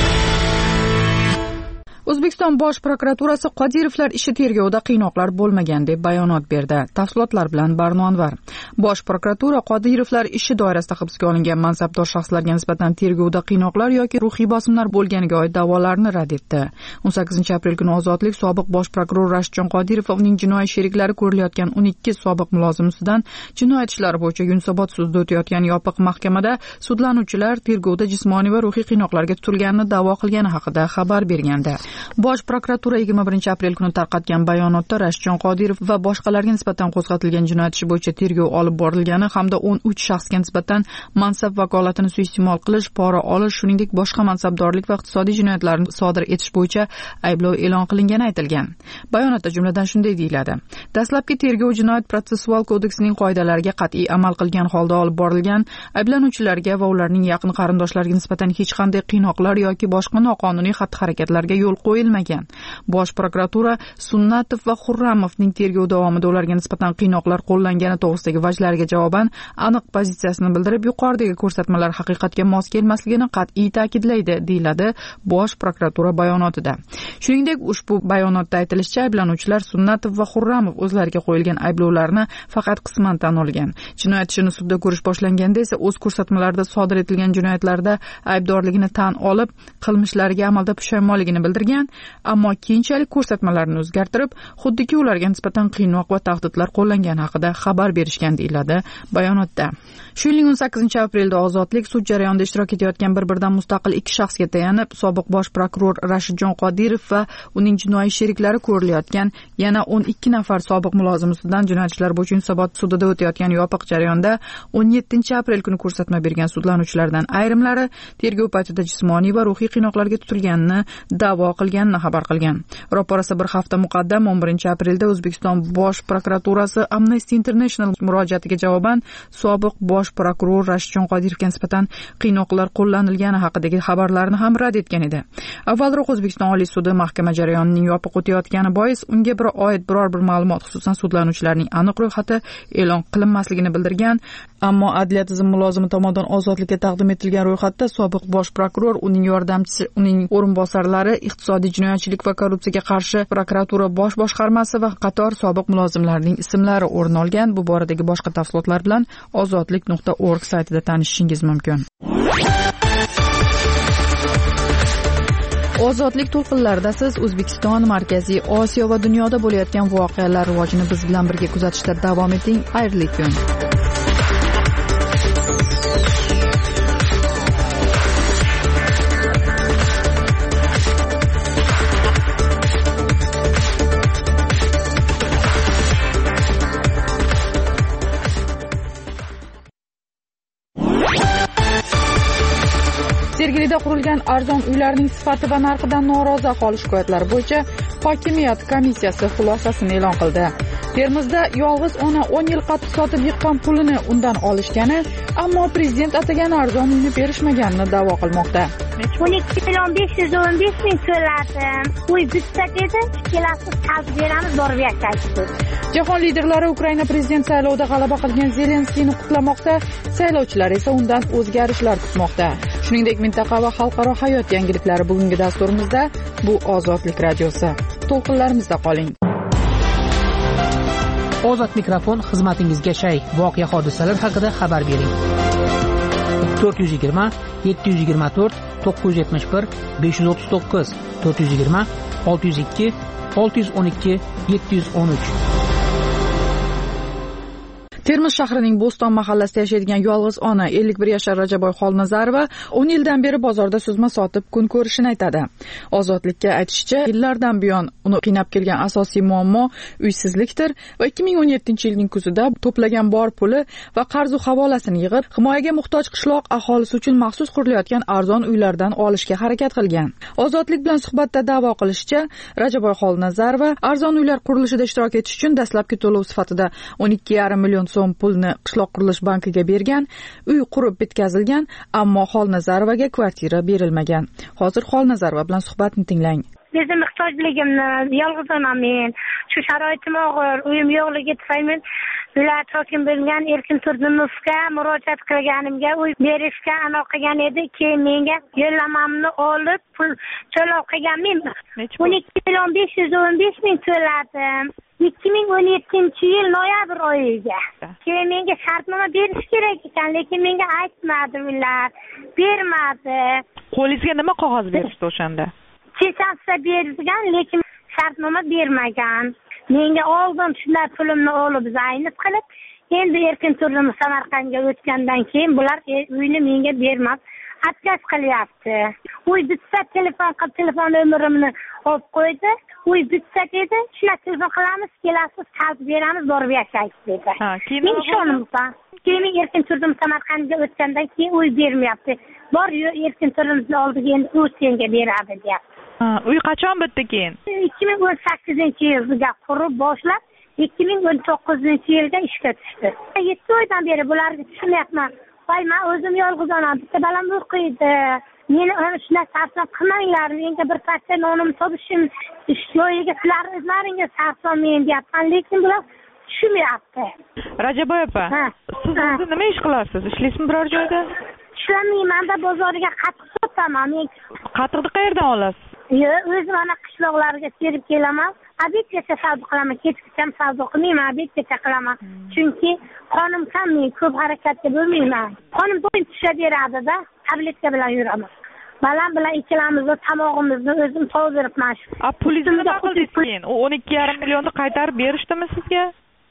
O'zbekiston Bosh prokuraturasi Qodirovlar ishi tergovida qiynoqlar bo'lmagan deb bayonot berdi. Tafsilotlar bilan Barno Anvar. Bosh prokuratura Qodirovlar ishi doirasida hibsga olingan mansabdor shaxslarga nisbatan tergovda qiynoqlar yoki ruhiy bosimlar bo'lganiga oid da'volarni rad etdi. o'n sakkizinchi aprel kuni Ozodlik sobiq bosh prokuror Rashidjon Qodirov va uning jinoiy sheriklari ko'rilayotgan o'n ikki sobiq mulozimasidan jinoyat ishlari bo'yicha Yunusobod sudida o'tayotgan yopiq mahkamada sudlanuvchilar tergovda jismoniy va ruhiy qiynoqlarga tutilganini da'vo qilgani haqida xabar bergandi. Bosh prokuratura yigirma birinchi aprel kuni tarqatgan bayonotda Rashidjon Qodirov va boshqalarga nisbatan qo'zg'atilgan jinoyat ishi bo'yicha tergov olib borilgani hamda o'n uch shaxsga nisbatan mansab vakolatini suiiste'mol qilish, pora olish, shuningdek boshqa mansabdorlik va iqtisodiy jinoyatlarni sodir etish bo'yicha ayblov e'lon qilingani aytilgan. Bayonotda jumladan shunday deyiladi: dastlabki tergov jinoyat protsessual kodeksining qoidalariga qat'iy amal qilgan holda olib borilgan, ayblanuvchilarga va ularning yaqin qarindoshlariga nisbatan hech qanday qiynoqlar yoki boshqa noqonuniy xatti-harakatlarga yo'l qo'yilmagan. Bosh prokuratura Sunnatov va Xurramovning tergov davomida ularga nisbatan qiynoqlar qo'llangani to'g'risidagi vajlariga javoban aniq pozitsiyasini bildirib, yuqoridagi ko'rsatmalar haqiqatga mos kelmasligini qat'iy ta'kidlaydi, deyiladi Bosh prokuratura bayonotida. Shuningdek, ushbu bayonotda aytilishicha, ayblanuvchilar Sunnatov va Xurramov o'zlariga qo'yilgan ayblovlarni faqat qisman tan olgan. Jinoyat ishini sudda ko'rish boshlanganda esa o'z ko'rsatmalarida sodir etilgan jinoyatlarda aybdorligini tan olib, qilmishlariga amalda pushaymonligini bildirgan, ammo keyinchalik ko'rsatmalarni o'zgartirib, xuddiki ularga nisbatan qiynoq va tahdidlar qo'llangani haqida xabar berishgan, deyiladi bayonotda. Shu yilning o'n sakkizinchi aprelda Ozodlik sud jarayonida ishtirok etayotgan bir-biridan mustaqil ikki shaxsga tayanib, sobiq bosh prokuror Rashidjon Qodirov va uning jinoiy sheriklari ko'rilayotgan yana o'n ikki nafar sobiq mulozim ustidan jinoyat ishlari bo'yicha Yunusobod sudida o'tayotgan yopiq jarayonda o'n yettinchi aprel kuni ko'rsatma bergan sudlanuvchilardan ayrimlari tergov paytida jismoniy va ruhiy qiynoqlarga tutilganini da'vo qilganini xabar qilgan. Ro'parasi bir hafta muqaddam o'n birinchi aprelda O'zbekiston Bosh prokuraturasi Amnesty International murojaatiga javoban sobiq bosh prokuror Rashidjon Qodirovga nisbatan qiynoqlar qo'llanilgani haqidagi xabarlarni ham rad etgan edi. Avvalroq O'zbekiston Oliy sudi mahkama jarayonining yopiq o'tayotgani bois unga bir oid biror bir ma'lumot, xususan sudlanuvchilarning aniq ro'yxati e'lon qilinmasligini bildirgan, ammo adliya tizimi mulozimi tomonidan ozodlikka taqdim etilgan ro'yxatda sobiq bosh prokuror, uning yordamchisi, uning o'rinbosarlari, iqtisodiy jinoyatchilik va korrupsiyaga qarshi prokuratura bosh boshqarmasi va qator sobiq mulozimlarning ismlari o'rin olgan. Bu boradagi boshqa tafsilotlar bilan ozodlik nuqta org saytida tanishishingiz mumkin. Ozodlik to'lqinlarida siz O'zbekiston, Markaziy Osiyo va dunyoda bo'layotgan voqealar rivojini biz bilan birga kuzatishda davom eting. Xayrli kun. Sergelida qurilgan arzon uylarning sifati va narxidan norozi aholi shikoyatlari bo'yicha hokimiyat komissiyasi xulosasini e'lon qildi. Termizda yolg'iz ona o'n yil qattiq sotib yiqqan pulini undan olishgani, ammo prezident atagan arzon uyni berishmaganini da'vo qilmoqda. o'n ikki million besh yuz o'n besh ming to'ladim. Uy bitsa dedi, kelasiz qazib beramiz, borib yashaysiz. Jahon liderlari Ukraina prezident saylovida g'alaba qilgan Zelenskiyni qutlamoqda, saylovchilar esa undan o'zgarishlar kutmoqda. Shuningdek, mintaqa va xalqaro hayot yangiliklari bugungi dasturimizda. Bu Ozodlik radiosi. To'lqinlarimizda qoling. Ozod mikrofon xizmatingizga shay. Voqea hodisalar haqida xabar bering. to'rt yuz yigirma yetti yuz yigirma to'rt to'qqiz yuz yetmish bir besh yuz o'ttiz to'qqiz to'rt yuz yigirma olti yuz ikki olti yuz o'n ikki yetti yuz o'n uch. Termiz shahrining Bo'ston mahallasida yashaydigan yolg'iz ona ellik bir yashar Rajaboy Xolnazarova o'n yildan beri bozorda suzma sotib kun ko'rishini aytadi. Ozodlikka aytishicha, yillardan buyon uni qiynab kelgan asosiy muammo uysizlikdir va ikki ming o'n yettinchi yilning kuzida to'plagan bor puli va qarz havolasini yig'ib, himoyaga muhtoj qishloq aholisi uchun maxsus qurilayotgan arzon uylardan olishga harakat qilgan. Ozodlik bilan suhbatda da'vo qilishicha, Rajaboy Xolnazarova arzon uylar qurilishida ishtirok etish uchun dastlabki to'lov sifatida o'n ikki yarim million so'm pulni qishloq qurilish bankiga bergan, uy qurib bitkazilgan, ammo Xolnazarovaga kvartira berilmagan. Hozir Xolnazarova bilan suhbatni tinglang. Bizning muhtojligimni, yolg'izaman men. Shu sharoitim og'ir, uyim yo'qligi tufayli viloyat hokim bo'lgan Erkin Turdimovga murojaat qilganimga uy berishga anaqa qilgan edi, keyin menga yo'llamamni olib pul to'lov qilganman. o'n ikki million besh yuz o'n besh ming to'ladim. ikki ming o'n yettinchi yil noyabr oyiga. Keyin menga shartnoma berish kerak ekan, lekin menga aytmadi ular, bermadi. Qo'lingizga nima qog'oz berishdi o'shanda? Kechasi bergan, lekin shartnoma bermagan. Menga oldin shunday pulimni olib zaynib qilib, endi Erkin Turdimov Samarqandga o'tgandan keyin bular uyni menga bermab, atkaz qilyapti. Uy bitsa telefon qilib, telefon nomerimni olib qo'ydi. Uy bitsa dedi, shuna telefon qilamiz, kelasiz, qazib beramiz, borib yashaysiz dedi. Ha, keyin men ishonmadim. Keyin Erkin Turdimov Samarqandga o'tgandan keyin uy bermayapti. Bor, Erkin Turdimovni oldiga endi u senga beradi deyapti. Ha, uy qachon bitdi keyin? ikki ming o'n sakkizinchi yilga qurib boshlab, ikki ming o'n to'qqizinchi yilga ishga tushdi. yetti oydan beri bularga tushunmayapman. Voy, men o'zim yolg'iz onam, bitta balam o'qiydi. Meni ana shunday sarson qilmanglar, menga bir parcha nonimni topishim, ishloyiga sizlar o'zlaringiz sarson men deyapman, lekin bular tushunmayapti. Rajaboy opa, siz o'zi nima ish qilasiz? Ishlaysizmi biror joyda? Ishlamayman-da, bozorga qatiq sotaman. Men qatiqni qayerdan olasiz? Yo'q, o'zim ana qishloqlarga terib kelaman. Obedgacha savdo qilaman, kechgacha savdo qilmayman, obedgacha qilaman. Chunki qonim kam, men ko'p harakatga bo'lmayman. Qonim bo'yin tushaveradi-da, tabletka bilan yuraman. Balam bilan ikkalamizni tomog'imizni o'zim to'ldiribman. A pulingizni nima qildingiz keyin? U o'n ikki yarim millionni qaytarib berishdimi sizga?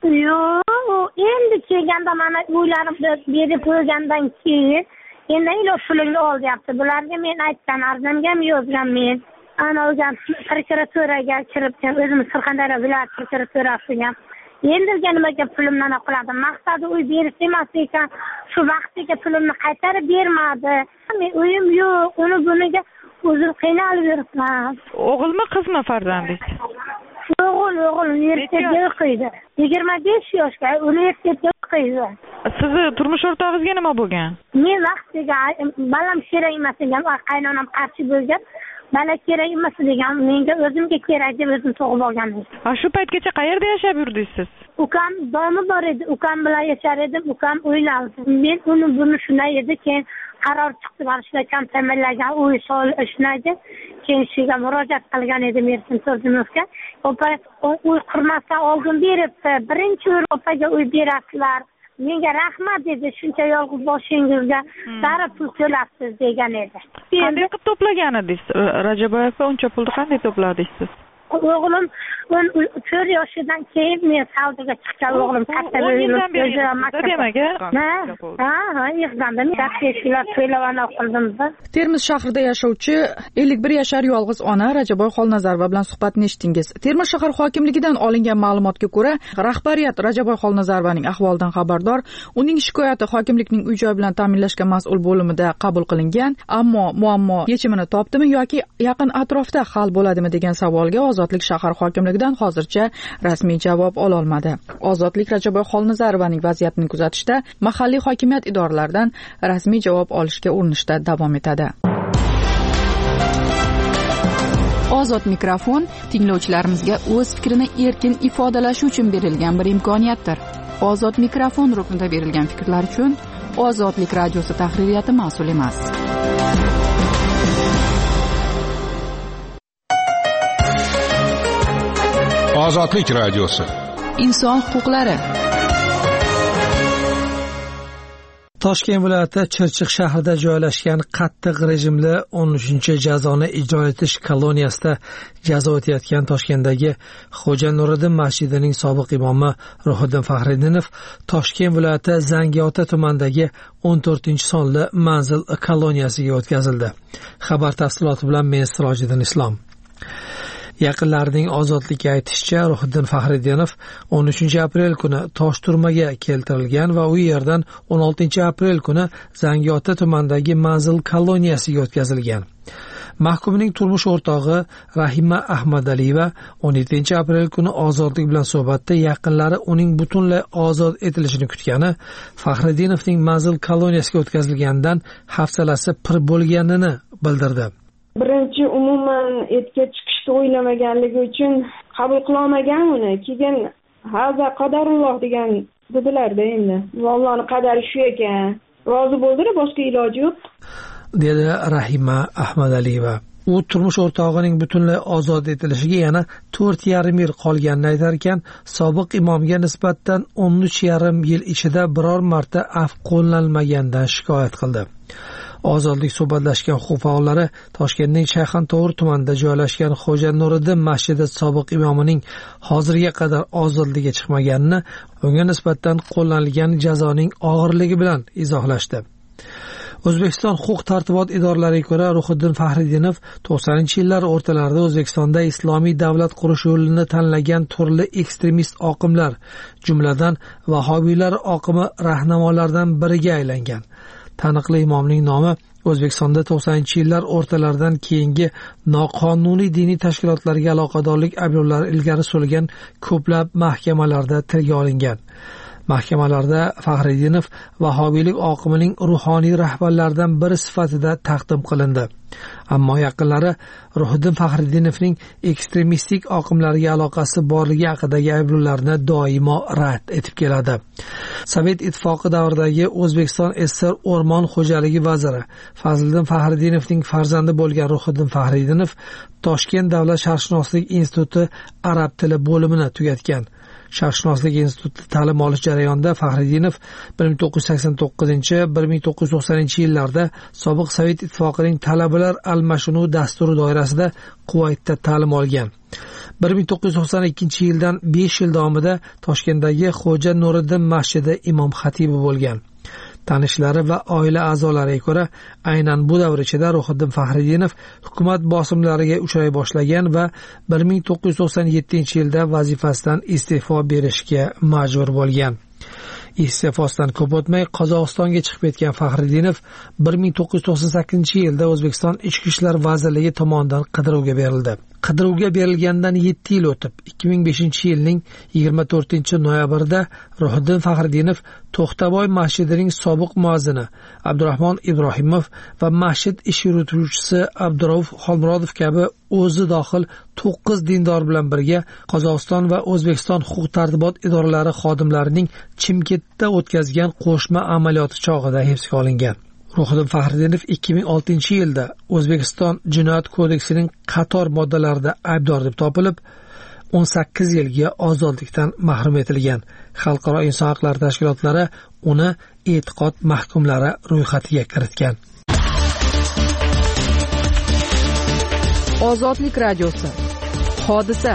Yo'q, endi kelganda mana uylarimni berib qo'ygandan keyin endi ilo pulingni ol deyapti. Bularga men aytgan, arzimga ham yozgan men. Ana o'zim prokuraturaga kirib, o'zim Surxondaryo viloyat prokuraturasiga endi nimaga pulimni ana qiladim. Maqsadi uy berish emas ekan, shu vaqtiga pulimni qaytarib bermadi. Men uyim yo'q, uni buniga o'zim qiynalib yuribman. O'g'ilmi, qizmi farzandingiz? O'g'il, o'g'il universitetga o'qiydi. yigirma besh yoshga universitetga o'qiydi. Sizni turmush o'rtog'ingizga nima bo'lgan? Men vaqtiga balam kerak emas degan, qaynonam qarshi bo'lgan. Bala kerak emas degan, menga o'zimga kerak deb o'zim tug'ib olganman. Ha, shu paytgacha qayerda yashab yurdingiz siz? Ukam domi bor edi, ukam bilan yashar edim, ukam uylandi. Men uni buni shunday edi, keyin qaror chiqdi, mana shunday kam ta'minlagan uy sol ishnaydi. Keyin shuga murojaat qilgan edim Erkin Turdimovga. Opa, uy qurmasdan oldin beribdi. Birinchi Yevropaga uy berasizlar. Menga rahmat dedi, shuncha yolg'iz boshingizga sara pul to'labsiz degan edi. Qanday qilib to'plagan edingiz? Rajaboy aka, uncha pulni qanday to'pladingiz siz? o'g'lim o'n to'rt yoshidan keyin men savdoga chiqqan o'g'lim katta demak ha ha yig'dandim tashkilot to'ylavana qildim. Termiz shahrida yashovchi ellik bir yashar yolg'iz ona Rajaboy Xolnazarova bilan suhbatni eshitdingiz. Termiz shahar hokimligidan olingan ma'lumotga ko'ra, rahbariyat Rajaboy Xolnazarovaning ahvolidan xabardor. Uning shikoyati hokimlikning uy-joy bilan ta'minlashga mas'ul bo'limida qabul qilingan, ammo muammo yechimini topdimi yoki yaqin atrofda hal bo'ladimi degan savolga Ozodlik shahar hokimligidan hozircha rasmiy javob ola olmadi. Ozodlik Rajaboy Xolnazarovaning vaziyatini kuzatishda mahalliy hokimiyat idoralaridan rasmiy javob olishga urinishda davom etadi. Ozod mikrofon tinglovchilarimizga o'z fikrini erkin ifodalashi uchun berilgan bir imkoniyatdir. Ozod mikrofon ruknida berilgan fikrlar uchun Ozodlik radiosi tahririyati mas'ul emas. Ozodlik radiosi. Inson huquqlari. Toshkent viloyati Chirchiq shahrida joylashgan qattiq rejimli o'n uchinchi jazoni ijro etish koloniyasida jazo o'tayotgan Toshkentdagi Xo'ja Nuriddin masjidining sobiq imomi Ruhiddin Faxriddinov Toshkent viloyati Zangiota tumanidagi o'n to'rtinchi sonli manzil koloniyasiga o'tkazildi. Xabar tafsiloti bilan men Sirojiddin Islom. Yaqinlarining ozodlikka aytishicha, Ruhiddin Faxriddinov o'n uchinchi aprel kuni Toshturmaga keltirilgan va u yerdan o'n oltinchi aprel kuni Zangiota tumanidagi manzil koloniyasiga o'tkazilgan. Mahkumning turmush o'rtog'i Rahima Ahmadaliyeva o'n yettinchi aprel kuni ozodlik bilan suhbatda yaqinlari uning butunlay ozod etilishini kutgani, Faxriddinovning manzil koloniyasiga o'tkazilganidan hafsalasi pir bo'lganini bildirdi. Birinchi umuman etga chiqishni o'ylamaganligi uchun qabul qilolmagan uni. Keyin haza qadarulloh degan dedilar-da endi. Allohning qadari shu ekan. Rozi bo'ldi-da, boshqa iloji yo'q, dedi Rahima Ahmadaliyeva. U turmush o'rtog'ining butunlay ozod etilishiga yana to'rt yarim yil qolganini aytar ekan, sobiq imomga nisbatan o'n uch yarim yil ichida biror marta afv qo'llanilmaganidan shikoyat qildi. Ozodlik suhbatlashgan huquq faollari Toshkentning Shayxontohur tumanida joylashgan Xo'ja Nuriddin masjidi sobiq imomining hozirga qadar ozodlikka chiqmaganini, unga nisbatan qo'llanilgan jazoning og'irligi bilan izohlashdi. O'zbekiston huquq tartibot idoralariga ko'ra, Ruhiddin Faxriddinov to'qsoninchi yillar o'rtalarida O'zbekistonda islomiy davlat qurish yo'lini tanlagan turli ekstremist oqimlar, jumladan vahobiylar oqimi rahnamolaridan biriga aylangan. Taniqli imomning nomi O'zbekistonda to'qsoninchi yillar o'rtalaridan keyingi noqonuniy diniy tashkilotlarga aloqadorlik ayblovlari ilgari surilgan ko'plab mahkamalarda tilga olingan. Mahkamalarda Faxriddinov vahobiylik oqimining ruhoniy rahbarlaridan biri sifatida taqdim qilindi. Ammo yaqinlari Ruhiddin Faxriddinovning ekstremistik oqimlarga aloqasi borligi haqidagi ayblovlarni doimo rad etib keladi. Sovet ittifoqi davridagi O'zbekiston S S R o'rmon xo'jaligi vaziri Fazliddin Faxriddinovning farzandi bo'lgan Ruhiddin Faxriddinov Toshkent davlat sharqshunoslik instituti arab tili bo'limini tugatgan. Sharqshunoslik institutida ta'lim olish jarayonida Faxriddinov bir ming to'qqiz yuz sakson to'qqizinchi - bir ming to'qqiz yuz to'qsoninchi yillarda sobiq Sovet ittifoqining talabalar almashinuv dasturi doirasida Kuvaytda ta'lim olgan. bir ming to'qqiz yuz to'qson ikkinchi yildan besh yil davomida Toshkentdagi Xo'ja Nuriddin masjidi imom xatibi bo'lgan. Tanishlari va oila a'zolariga ko'ra, aynan bu davr ichida Ruhiddin Faxriddinov hukumat bosimlariga uchray boshlagan va bir ming to'qqiz yuz to'qson yettinchi yilda vazifasidan iste'fo berishga majbur bo'lgan. Iste'fosidan ko'p o'tmay Qozog'istonga chiqib ketgan Faxriddinov bir ming to'qqiz yuz to'qson sakkizinchi yilda O'zbekiston Ichki ishlar vazirligi tomonidan qidiruvga berildi. Qidiruvga berilgandan yetti yil o'tib, ikki ming beshinchi yilning yigirma to'rtinchi noyabrida Ruhiddin Faxriddinov To'xtaboy masjidining sobiq muazzini Abdurahmon Ibrohimov va masjid ish yurituvchisi Abdurauf Xolmurodov kabi o'zi dohil to'qqiz dindor bilan birga Qozog'iston va O'zbekiston huquq tartibot idoralari xodimlarining Chimkentda o'tkazgan qo'shma amaliyoti chog'ida hibsga olingan. Ruhiddin Faxriddinov ikki ming oltinchi yilda O'zbekiston Jinoyat kodeksining qator moddalarida aybdor deb topilib, o'n sakkiz yilga ozodlikdan mahrum etilgan. Xalqaro inson haqlari tashkilotlari uni e'tiqod mahkumlari ro'yxatiga kiritgan. Ozodlik radiosi. Hodisa.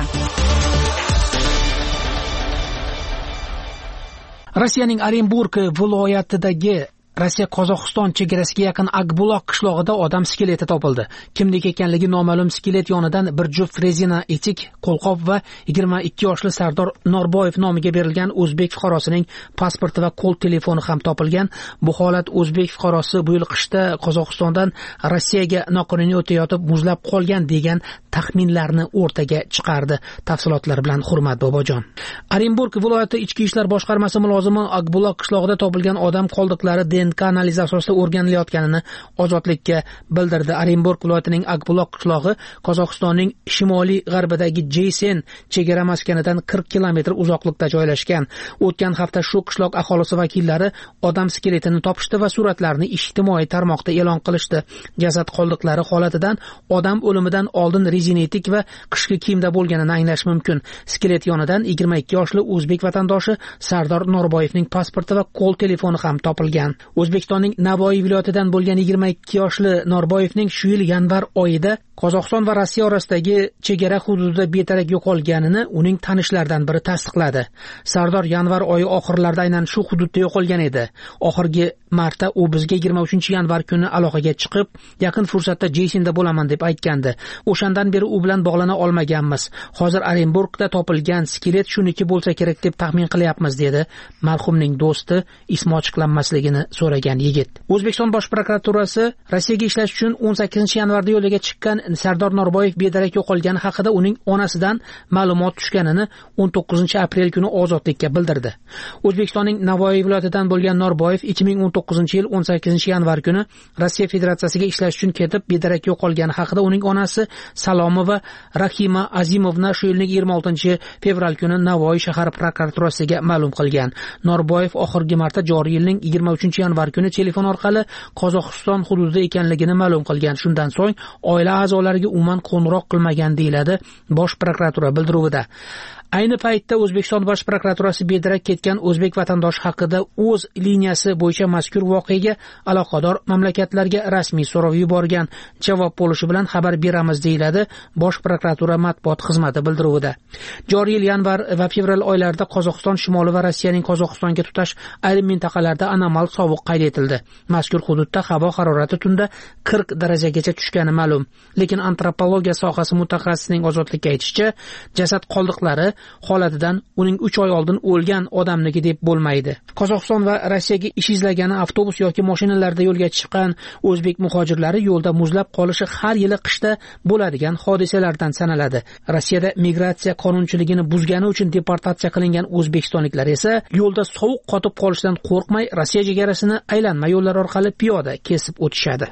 Rossiyaning Orenburg viloyatidagi Rossiya Qozog'iston chegarasiga yaqin Agbuloq qishlog'ida odam skeleti topildi. Kimniki ekanligi noma'lum skelet yonidan bir juft rezina etik, qo'lqop va yigirma ikki yoshli Sardor Norboyev nomiga berilgan o'zbek fuqarosining pasporti va qo'l telefoni ham topilgan. Bu holat o'zbek fuqarosi bu yil qishda Qozog'istondan Rossiyaga noqonuniy o'tayotib muzlab qolgan degan taxminlarni o'rtaga chiqardi. Tafsilotlar bilan Hurmat Bobojon. Orenburg viloyati ichki ishlar boshqarmasi mulozimi Agbuloq qishlog'ida topilgan odam qoldiqlari D N K analizi asosida o'rganilayotganini Ozodlikka bildirdi. Orenburg viloyatining Agbuloq qishlog'i Qozog'istonning shimoliy g'arbidagi Jeysen chegara maskanidan qirq kilometr uzoqlikda joylashgan. O'tgan hafta shu qishloq aholisi vakillari odam skeletini topishdi va suratlarni ijtimoiy tarmoqda e'lon qilishdi. Jasad qoldiqlari holatidan odam o'limidan oldin rezinetik va qishki kiyimda bo'lganini anglash mumkin. Skelet yonidan yigirma ikki yoshli o'zbek vatandoshi Sardor Norboyevning pasporti va qo'l telefoni ham topilgan. O'zbekistonning Navoiy viloyatidan bo'lgan yigirma ikki yoshli Norboyevning shu yil yanvar oyida Qozog'iston va Rossiya orasidagi chegara hududida bedarak yo'qolganini uning tanishlaridan biri tasdiqladi. Sardor yanvar oyi oxirlarida aynan shu hududda yo'qolgan edi. Oxirgi marta u bizga yigirma uchinchi yanvar kuni aloqaga chiqib, yaqin fursatda Jeysinda bo'laman deb aytgandi. O'shandan beri u bilan bog'lana olmaganmiz. Hozir Orenburgda topilgan skelet shuniki bo'lsa kerak deb taxmin qilyapmiz, dedi marhumning do'sti ismi ochiqlanmasligini so'ragan yigit. O'zbekiston Bosh prokuraturasi Rossiyaga ishlash uchun o'n sakkizinchi yanvarda yo'lga chiqqan Sardor Norboyev bedarak yo'qolgani haqida uning onasidan ma'lumot tushganini o'n to'qqizinchi aprel kuni Ozodlikka bildirdi. O'zbekistonning Navoiy viloyatidan bo'lgan Norboyev ikki ming o'n to'qqizinchi yil o'n sakkizinchi yanvar kuni Rossiya Federatsiyasiga ishlash uchun ketib, bedarak yo'qolgani haqida uning onasi Salomova Rahima Azimovna shu yilning yigirma oltinchi fevral kuni Navoiy shahar prokuraturasiga ma'lum qilgan. Norboyev oxirgi marta joriy yilning yigirma uchinchi yanvar kuni telefon orqali Qozog'iston hududida ekanligini ma'lum qilgan. Shundan so'ng oila a'zolariga umuman qo'ng'iroq qilmagan, deyiladi Bosh prokuratura bildiruvida. Ayni paytda O'zbekiston Bosh prokuraturasi bedarak ketgan o'zbek vatandoshi haqida o'z liniyasi bo'yicha mazkur voqeaga aloqador mamlakatlarga rasmiy so'rov yuborgan. Javob bo'lishi bilan xabar beramiz, deyiladi Bosh prokuratura matbuot xizmati bildiruvida. Joriy yil yanvar va fevral oylarida Qozog'iston shimoli va Rossiyaning Qozog'istonga tutash ayrim mintaqalarda anomal sovuq qayd etildi. Mazkur hududda havo harorati tunda qirq darajagacha tushgani ma'lum. Lekin antropologiya sohasi mutaxassisining Ozodlikka aytishicha, jasad qoldiqlari holatidan uning uch oy oldin o'lgan odamniki deb bo'lmaydi. Qozog'iston va Rossiyaga ish izlagani avtobus yoki mashinalarda yo'lga chiqqan o'zbek muhojirlari yo'lda muzlab qolishi har yili qishda bo'ladigan hodisalardan sanaladi. Rossiyada migratsiya qonunchiligini buzgani uchun deportatsiya qilingan o'zbekistonliklar esa yo'lda sovuq qotib qolishdan qo'rqmay Rossiya chegarasini aylanma yo'llar orqali piyoda kesib o'tishadi.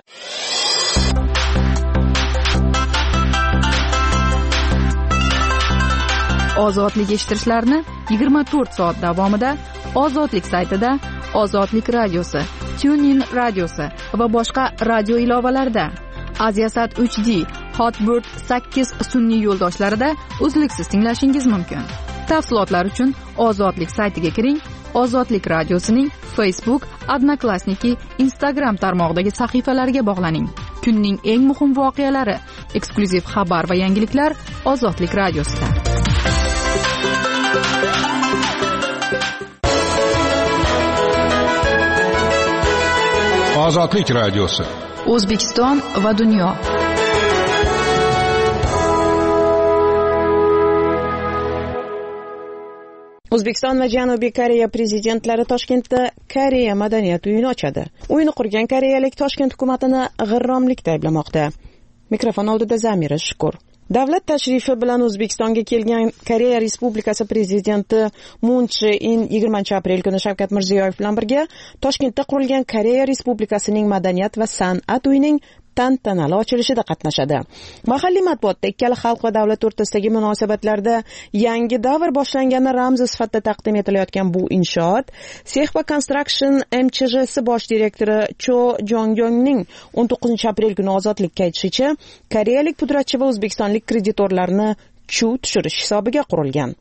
Ozodlik eshittirishlarni yigirma to'rt soat davomida Ozodlik saytida, Ozodlik radiosi, TuneIn radiosi va boshqa radio ilovalarida, Aziasat uch D, Hotbird sakkiz sun'iy yo'ldoshlarida uzluksiz tinglashingiz mumkin. Tafsilotlar uchun Ozodlik saytiga kiring. Ozodlik radiosining Facebook, Odnoklassniki, Instagram tarmog'idagi sahifalariga bog'laning. Kunning eng muhim voqealari, eksklyuziv xabar va yangiliklar Ozodlik radiosida. Ozodlik radiosi. O'zbekiston va dunyo. O'zbekiston va Janubiy Koreya prezidentlari Toshkentda Koreya madaniyat uyini ochadi. Uyni qurgan koreyalik Toshkent hukumatini g'irromlikda ayblamoqda. Mikrofon oldida Zamira Shukur. Davlat tashrifi bilan O'zbekistonga kelgan Koreya Respublikasi prezidenti Moon Jae-in yigirmanchi aprel kuni Shavkat Mirziyoyev bilan birga Toshkentda qurilgan Koreya Respublikasining madaniyat va san'at uyining tantanali ochilishida qatnashadi. Mahalliy matbuotda ikkala xalq va davlat o'rtasidagi munosabatlarda yangi davr boshlangani ramzi sifatida taqdim etilayotgan bu inshoot Sexpa Construction M Ch J si bosh direktori Cho Jongyongning o'n to'qqizinchi aprel kuni Ozodlikka aytishicha, koreyalik pudratchi va o'zbekistonlik kreditorlarni chuv tushirish hisobiga qurilgan.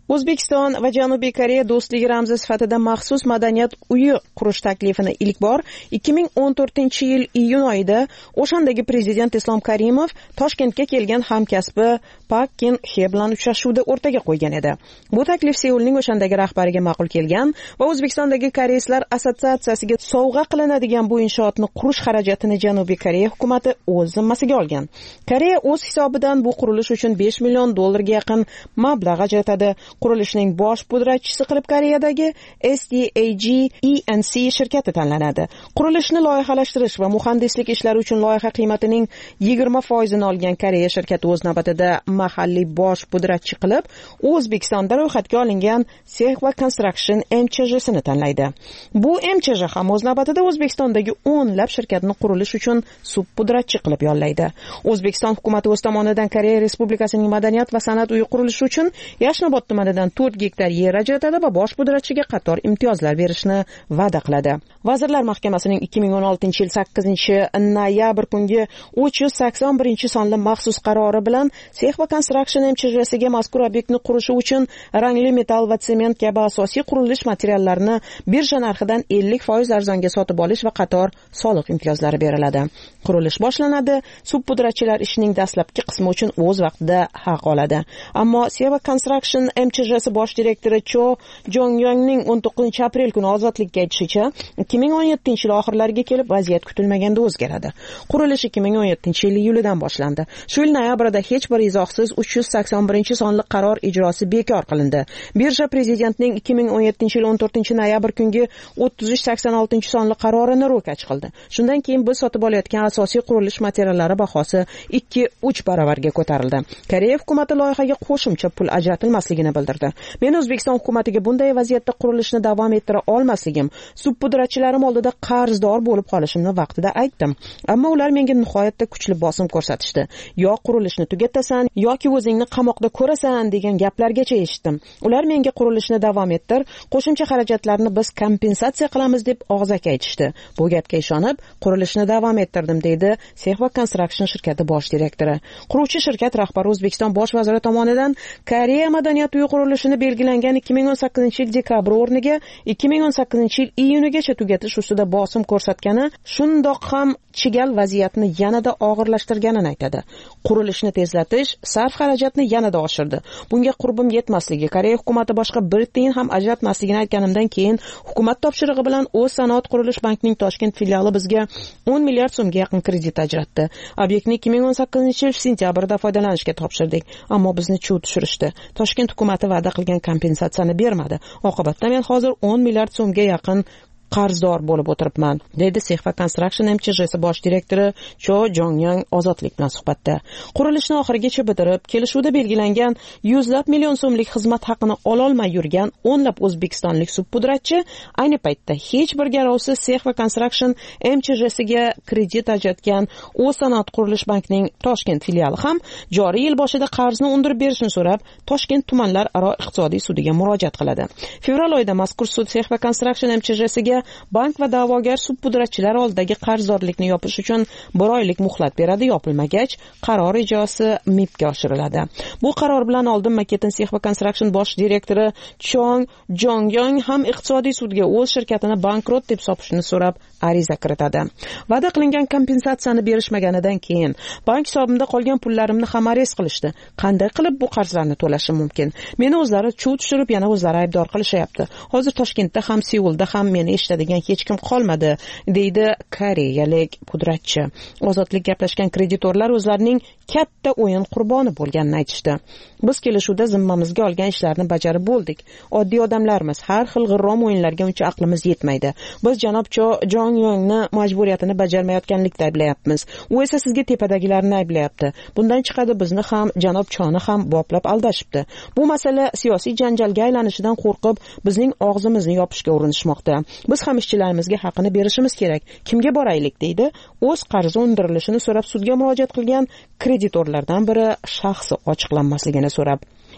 O'zbekiston va Janubiy Koreya do'stligi ramzi sifatida maxsus madaniyat uyi qurish taklifini ilk bor ikki ming o'n to'rtinchi yil iyun oyida o'shandagi prezident Islom Karimov Toshkentga kelgan hamkasbi Pak Kin He bilan uchrashuvda o'rtaga qo'ygan edi. Bu taklif Seulning o'shandagi rahbariga ma'qul kelgan va O'zbekistondagi koreyslar assotsiatsiyasiga sovg'a qilinadigan bu inshootni qurish xarajatini Janubiy Koreya hukumatı o'z zimmasiga olgan. Koreya o'z hisobidan bu qurilish uchun besh million dollarga yaqin mablag' ajratadi. Qurilishning bosh pudratchisi qilib Koreyadagi S D A G E N C shirkati tanlanadi. Qurilishni loyihalashtirish va muhandislik ishlari uchun loyiha qiymatining yigirma foizini olgan Koreya shirkati o'z navbatida mahalliy bosh pudratchi qilib, O'zbekistonda ro'yxatga olingan Sehva Construction M C J sini tanlaydi. Bu M C J ham o'z navbatida O'zbekistondagi o'nlab shirkatni qurilish uchun subpudratchi qilib yollaydi. O'zbekiston hukumatı o'z tomonidan Koreya Respublikasining madaniyat va san'at uyi qurilishi uchun Yashnobod tumanidan to'rt gektar yer ajratadi va bosh pudratchiga qator imtiyozlar berishni va'da qiladi. Vazirlar Mahkamasining ikki ming o'n oltinchi yil sakkizinchi noyabr kungi uch yuz sakson birinchi sonli maxsus qarori bilan Sehva Construction M C J siga mazkur obyektni qurishi uchun rangli metall va sement kabi asosiy qurilish materiallarini birja narxidan ellik foiz arzonga sotib olish va qator soliq imtiyozlari beriladi. Qurilish boshlanadi. Subpudratchilar ishining dastlabki qismi uchun o'z vaqtida haq oladi. Ammo Sehva Construction M C J si bosh direktori Cho Jong-yongning o'n to'qqizinchi aprel kuni ozodlikka aytishicha, ikki ming o'n yettinchi yil oxirlariga kelib vaziyat kutilmaganda o'zgaradi. Qurilish ikki ming o'n yettinchi yil iyulidan boshlandi. Shu yil noyabrida hech bir izohsiz uch yuz sakson birinchi sonli qaror ijrosi bekor qilindi. Birja prezidentning ikki ming o'n yettinchi yil o'n to'rtinchi noyabr kungi o'ttiz uch sakson oltinchi sonli qarorini ro'kach qildi. Shundan keyin biz sotib olayotgan asosiy qurilish materiallari bahosi ikki uch baravarga ko'tarildi. Koreya hukumatı loyihaga qo'shimcha pul ajratilmasligini bildirdi. Men O'zbekiston hukumatiga bunday vaziyatda qurilishni davom ettira olmasligim, subpudratchilarim oldida qarzdor bo'lib qolishimni vaqtida aytdim. Ammo ular menga nihoyatda kuchli bosim ko'rsatishdi. Yo qurilishni tugatasan yoki o'zingni qamoqda ko'rasan degan gaplargacha eshitdim. Ular menga qurilishni davom ettir, qo'shimcha xarajatlarni biz kompensatsiya qilamiz deb og'zaki aytishdi. Bu gapga ishonib, qurilishni davom ettirdim deydi Sehva Construction shirkati bosh direktori. Quruvchi shirkat rahbari O'zbekiston bosh vaziri tomonidan Koreya madaniyat uyi qurilishini belgilangan ikki ming o'n sakkizinchi yil dekabr o'rniga ikki ming o'n sakkizinchi yil iyunigacha tugatish ustida bosim ko'rsatgani, shundoq ham chigal vaziyatni yanada og'irlashtirganini aytadi. Qurilishni tezlatish sarf xarajatni yanada oshirdi. Bunga qurbim yetmasligi, Koreya hukumatı boshqa bir tiyin ham ajratmasligini aytganimdan keyin hukumat topshirig'i bilan o'z sanoat qurilish bankining Toshkent filiali bizga o'n milliard so'mga yaqin kredit ajratdi. Obyektni ikki ming o'n sakkizinchi yil sentyabrda foydalanishga topshirdik, ammo bizni chuv tushirishdi. Toshkent hukumatı va'da qilgan kompensatsiyani bermadi. Oqibatda men hozir o'n milliard so'mga yaqin qarzdor bo'lib o'tiribman, dedi Sehva Construction M C J si bosh direktori Cho Jong-yong ozodlik bilan suhbatda. Qurilishni oxirigacha bitirib, kelishuvda belgilangan yuzlab million so'mlik xizmat haqini ololmay yurgan o'nlab o'zbekistonlik subpudratchi ayni paytda hech bir garovsiz Sehva Construction M C J siga kredit ajratgan o'z sanoat qurilish bankining Toshkent filiali ham joriy yil boshida qarzni undirib berishni so'rab, Toshkent tumanlar aro iqtisodiy sudiga murojaat qiladi. Fevral oyida mazkur sud Sehva Construction M C J siga bank va da'vogar subpudratchilar oldidagi qarzdorlikni yopish uchun bir oylik muhlat beradi. Yopilmagach, qaror ijrosi M I Bga oshiriladi. Bu qaror bilan oldin Maketin Sehva Construction bosh direktori Chong Jong-yong ham iqtisodiy sudga o'z shirkatini bankrot deb topishni so'rab ariza kiritadi. Va'da qilingan kompensatsiyani berishmaganidan keyin bank hisobimda qolgan pullarimni ham arest qilishdi. Qanday qilib bu qarzlarni to'lashim mumkin? Meni o'zlari chuv tushirib, yana o'zlari aybdor qilishyapti. Hozir Toshkentda ham, Seulda ham meni eshitadigan hech kim qolmadi, deydi koreyalik pudratchi. Ozodlik gaplashgan kreditorlar o'zlarining katta o'yin qurboni bo'lganini aytishdi. Biz kelishuvda zimmamizga olgan ishlarni bajarib bo'ldik. Oddiy odamlarmiz, har xil g'irrom o'yinlarga uncha aqlimiz yetmaydi. Biz janob Cho Jong-yongni majburiyatini bajarmayotganlikda ayblayapmiz. U esa sizga tepadagilarni ayblayapti. Bundan chiqadi bizni ham, janob Choni ham boplab aldashibdi. Bu masala siyosiy janjalga aylanishidan qo'rqib, bizning og'zimizni yopishga urinishmoqda. Biz ham ishchilarimizga haqini berishimiz kerak. Kimga boraylik, deydi. O'z qarzi undirilishini so'rab sudga murojaat qilgan kreditorlardan biri shaxsi ochiqlanmasligini so'rab.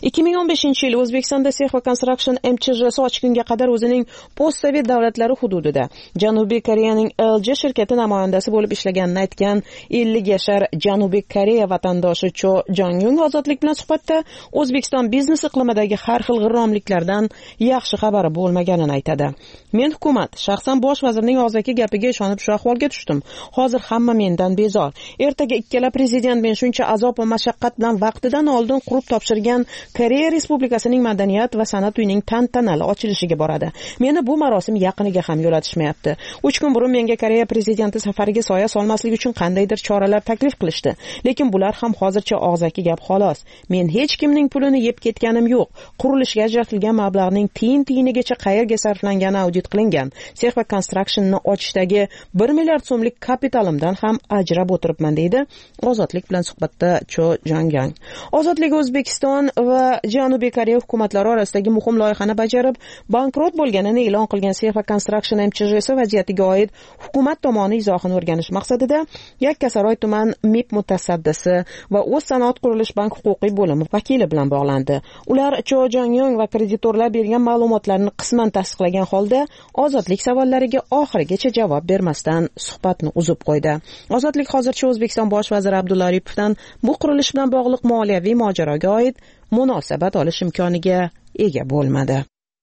ikki ming o'n beshinchi yil O'zbekistonda Sex va Construction M C J si ochgunga qadar o'zining postsovet davlatlari hududida Janubiy Koreyaning L G shirkati namoyandasi bo'lib ishlaganini aytgan ellik yashar Janubiy Koreya vatandoshi Cho Jong-yung ozodlik bilan suhbatda O'zbekiston biznes iqlimidagi har xil g'irromliklardan yaxshi xabari bo'lmaganini aytadi. Men hukumat, shaxsan bosh vazirning og'zaki gapiga ishonib shu ahvolga tushdim. Hozir hamma mendan bezor. Ertaga ikkala prezident men shuncha azob va mashaqqat bilan vaqtidan oldin qurib topshirgan Koreya Respublikasining madaniyat va san'at uyining tantanali ochilishiga boradi. Meni bu marosim yaqiniga ham yo'latishmayapti. uch kun burun menga Koreya prezidenti safariga soya solmaslik uchun qandaydir choralar taklif qilishdi. Lekin bular ham hozircha og'zaki gap xolos. Men hech kimning pulini yeb ketganim yo'q. Qurilishga ajratilgan mablag'ning tiyin-tiyinigacha qayerga sarflangani audit qilingan. Sex va Construction'ni ochishdagi bir milliard so'mlik kapitalimdan ham ajrab o'tiribman deydi Ozodlik bilan suhbatda Cho Jong-yang. Ozodlik O'zbekiston va Janubiy Koreya hukumatlari orasidagi muhim loyihani bajarib, bankrot bo'lganini e'lon qilgan Sex va Construction M C J si vaziyatiga oid hukumat tomoni izohini o'rganish maqsadida Yakkasaroy tuman M I P mutasaddisi va O'z sanoat qurilish bank huquqiy bo'limi vakili bilan bog'landi. Ular Cho Jong-yang va kreditorlar bergan ma'lumotlarni qisman tasdiqlagan holda Ozodlik savollariga oxirigacha javob bermasdan suhbatni uzib qo'ydi. Ozodlik hozircha O'zbekiston bosh vaziri Abdulla Aripovdan bu qurilish bilan bog'liq moliyaviy mojaroga oid munosabat olish imkoniga ega bo'lmadi.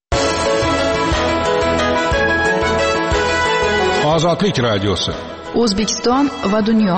Ozodlik radiosi. O'zbekiston va dunyo.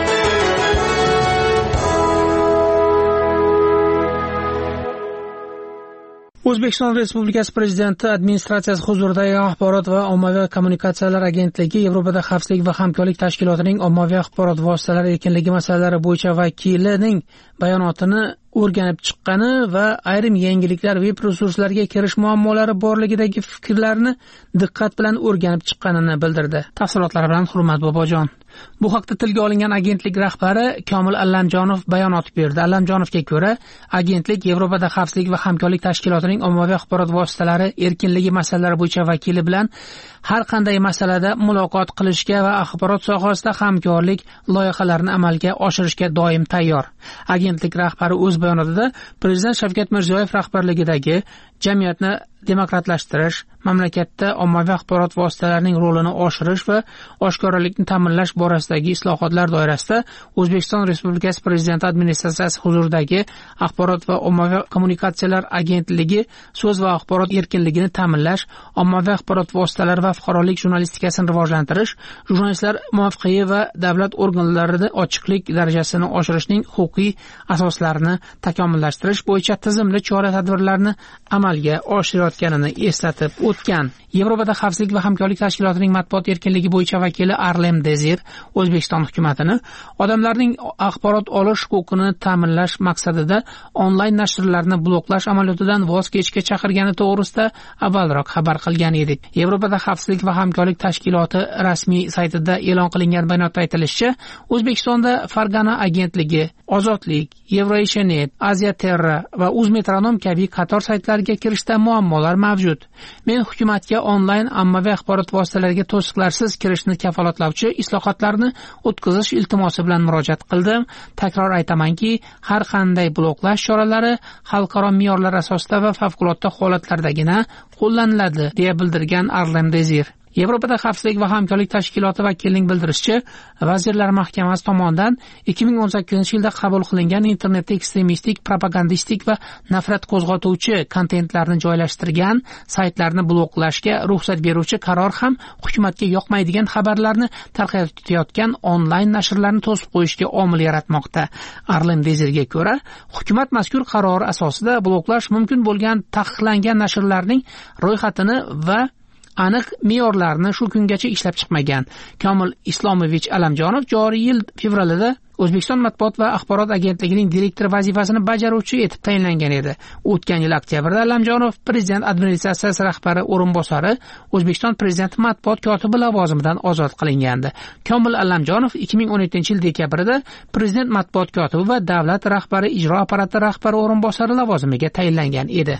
O'zbekiston Respublikasi Prezidenti administratsiyasi huzuridagi axborot va ommaviy kommunikatsiyalar agentligi Yevropada xavfsizlik va hamkorlik tashkilotining ommaviy axborot vositalari erkinligi masalalari bo'yicha vakilining bayonotini o'rganib chiqqani va ayrim yangiliklar veb resurslarga kirish muammolari borligidagi fikrlarni diqqat bilan o'rganib chiqqanini bildirdi. Tafsilotlari bilan Hurmat Bobojon. Bu haqda tilga olingan agentlik rahbari Komil Allamjonov bayonot berdi. Allamjonovga ko'ra, agentlik Yevropada xavfsizlik va hamkorlik tashkilotining ommaviy axborot vositalari erkinligi masalalari bo'yicha vakili bilan har qanday masalada muloqot qilishga va axborot sohasida hamkorlik loyihalarini amalga oshirishga doim tayyor. Agentlik rahbari o'z bayonotida Prezident Shavkat Mirziyoyev rahbarligidagi jamiyatni demokratlashtirish, mamlakatda ommaviy axborot vositalarining rolini oshirish va oshkoralikni ta'minlash borasidagi islohotlar doirasida O'zbekiston Respublikasi Prezidenti administratsiyasi huzuridagi axborot va ommaviy kommunikatsiyalar agentligi so'z va axborot erkinligini ta'minlash, ommaviy axborot vositalari va fuqarolik jurnalistikasini rivojlantirish, jurnalistlar muvaffaqiyi va davlat organlarida ochiqlik darajasini oshirishning huquqiy asoslarini takomillashtirish bo'yicha tizimli chora-tadbirlarni amalga oshirayotganini eslatib o'tgan. Yevropada xavfsizlik va hamkorlik tashkilotining matbuot erkinligi bo'yicha vakili Arlem Dezir O'zbekiston hukumatini odamlarning axborot olish huquqini ta'minlash maqsadida onlayn nashrlarni bloklash amaliyotidan voz kechishga chaqirgani to'g'risida avvalroq xabar qilgan edik. Yevropada xavfsizlik va hamkorlik tashkiloti rasmiy saytida e'lon qilingan bayonotda aytilishicha, O'zbekistonda Fargana agentligi, Ozodlik, Euroasianet, Aziaterra va Uzmetronom kabi qator saytlarga kirishda muammolar mavjud. Men hukumatga onlayn ommaviy axborot vositalariga to'siqlarsiz kirishni kafolatlovchi islohotlarni o'tkazish iltimosi bilan murojaat qildim. Takror aytamanki, har qanday bloklash choralari xalqaro me'yorlar asosida va favqulodda holatlardagina qo'llaniladi, deya bildirgan Arlem Dezir. Yevropada xavfsizlik va hamkorlik tashkiloti vakilining bildirishicha, Vazirlar Mahkamasi tomonidan ikki ming o'n sakkizinchi yilda qabul qilingan internetda ekstremistik, propagandistik va nafrat qo'zg'atuvchi kontentlarni joylashtirgan saytlarni bloklashga ruxsat beruvchi qaror ham hukumatga yoqmaydigan xabarlarni tarqatayotgan onlayn nashrlarni to'sib qo'yishga omil yaratmoqda. Arlem Dezirga ko'ra, hukumat mazkur qaror asosida bloklash mumkin bo'lgan taqiqlangan nashrlarning ro'yxatini va aniq me'yorlarni shu kungacha ishlab chiqmagan. Komil Islomovich Allamjonov joriy yil fevralida O'zbekiston matbuot va axborot agentligining direktor vazifasini bajaruvchi etib tayinlangan edi. O'tgan yil oktyabrda Allamjonov prezident administratsiyasi rahbari o'rinbosari, O'zbekiston prezidenti matbuot kotibi lavozimidan ozod qilingandi. Komil Allamjonov ikki ming o'n yettinchi yil dekabrida prezident matbuot kotibi va davlat rahbari ijro apparati rahbari o'rinbosari lavozimiga tayinlangan edi.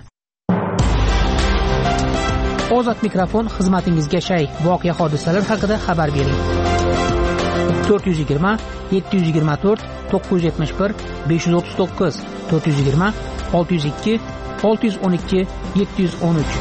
Ozod mikrofon xizmatingizga shay. Voqea hodisalar haqida xabar bering. to'rt yuz yigirma yetti yuz yigirma to'rt to'qqiz yuz yetmish bir besh yuz o'ttiz to'qqiz to'rt yuz yigirma olti yuz ikki olti yuz o'n ikki yetti yuz o'n uch.